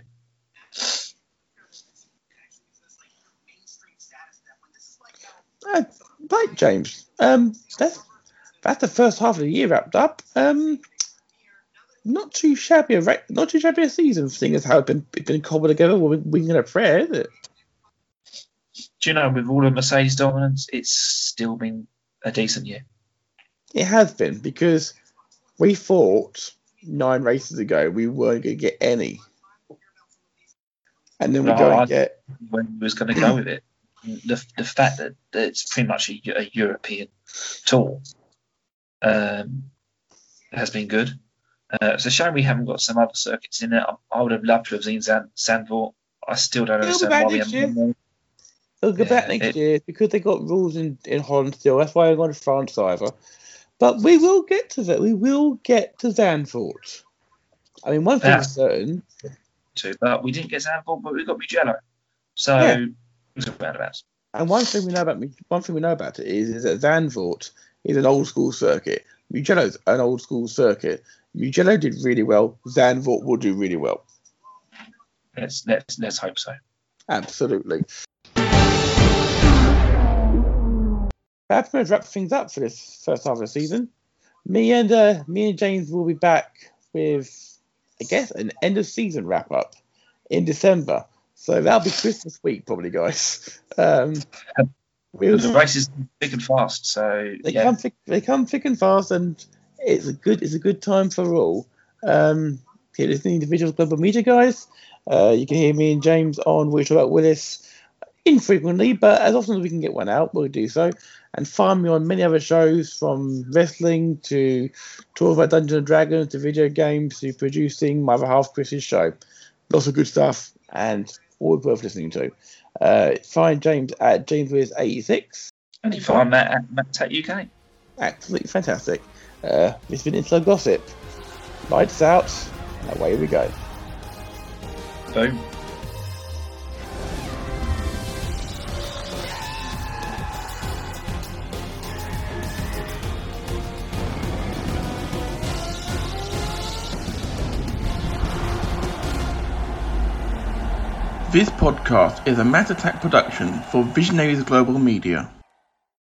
Uh, right, James. Um, that's that's the first half of the year wrapped up. Um, not too shabby a ra- not too shabby a season, seeing as how it's been it's been cobbled together with winging a prayer, is it? Do you know, with all the Mercedes dominance, it's still been a decent year. It has been, because we thought nine races ago we weren't going to get any, and then we No, go I- and get. When we was going to go with it, the the fact that, that it's pretty much a, a European tour um, has been good. Uh, it's a shame we haven't got some other circuits in it. I, I would have loved to have seen Zand, Zandvoort. I still don't It'll be understand back why we next haven't. year. Done They'll go Yeah, back next it- year because they got rules in, in Holland still. That's why I'm going to France either. But we will get to that. We will get to Zandvoort. I mean, one thing Yeah. is certain. to, but we didn't get Zandvoort, but we got Mugello. So Yeah. it's a roundabouts. And one thing we know about one thing we know about it is, is that Zandvoort is an old school circuit. Mugello's an old school circuit. Mugello did really well. Zandvoort will do really well. Let's let's let's hope so. Absolutely. That's going to wrap things up for this first half of the season. Me and uh, me and James will be back with, I guess, an end of season wrap up in December. So that'll be Christmas week, probably, guys. Um, we'll, The race is thick and fast, so they yeah. come thick, they come thick and fast, and it's a good it's a good time for all. Um, if you're listening to Individuals Global Media, guys, uh, you can hear me and James on We Talk About Willis infrequently, but as often as we can get one out, we'll do so. And find me on many other shows, from wrestling to talk about Dungeons and Dragons to video games to producing my other half Chris's show. Lots of good stuff and all worth listening to. Uh, find James at James Willis eighty-six. And you find Matt at Matt Tech U K. Absolutely fantastic. Uh, this has been Inside Gossip. Lights out, and away we go. Boom. This podcast is a Matt Attack production for Visionaries Global Media.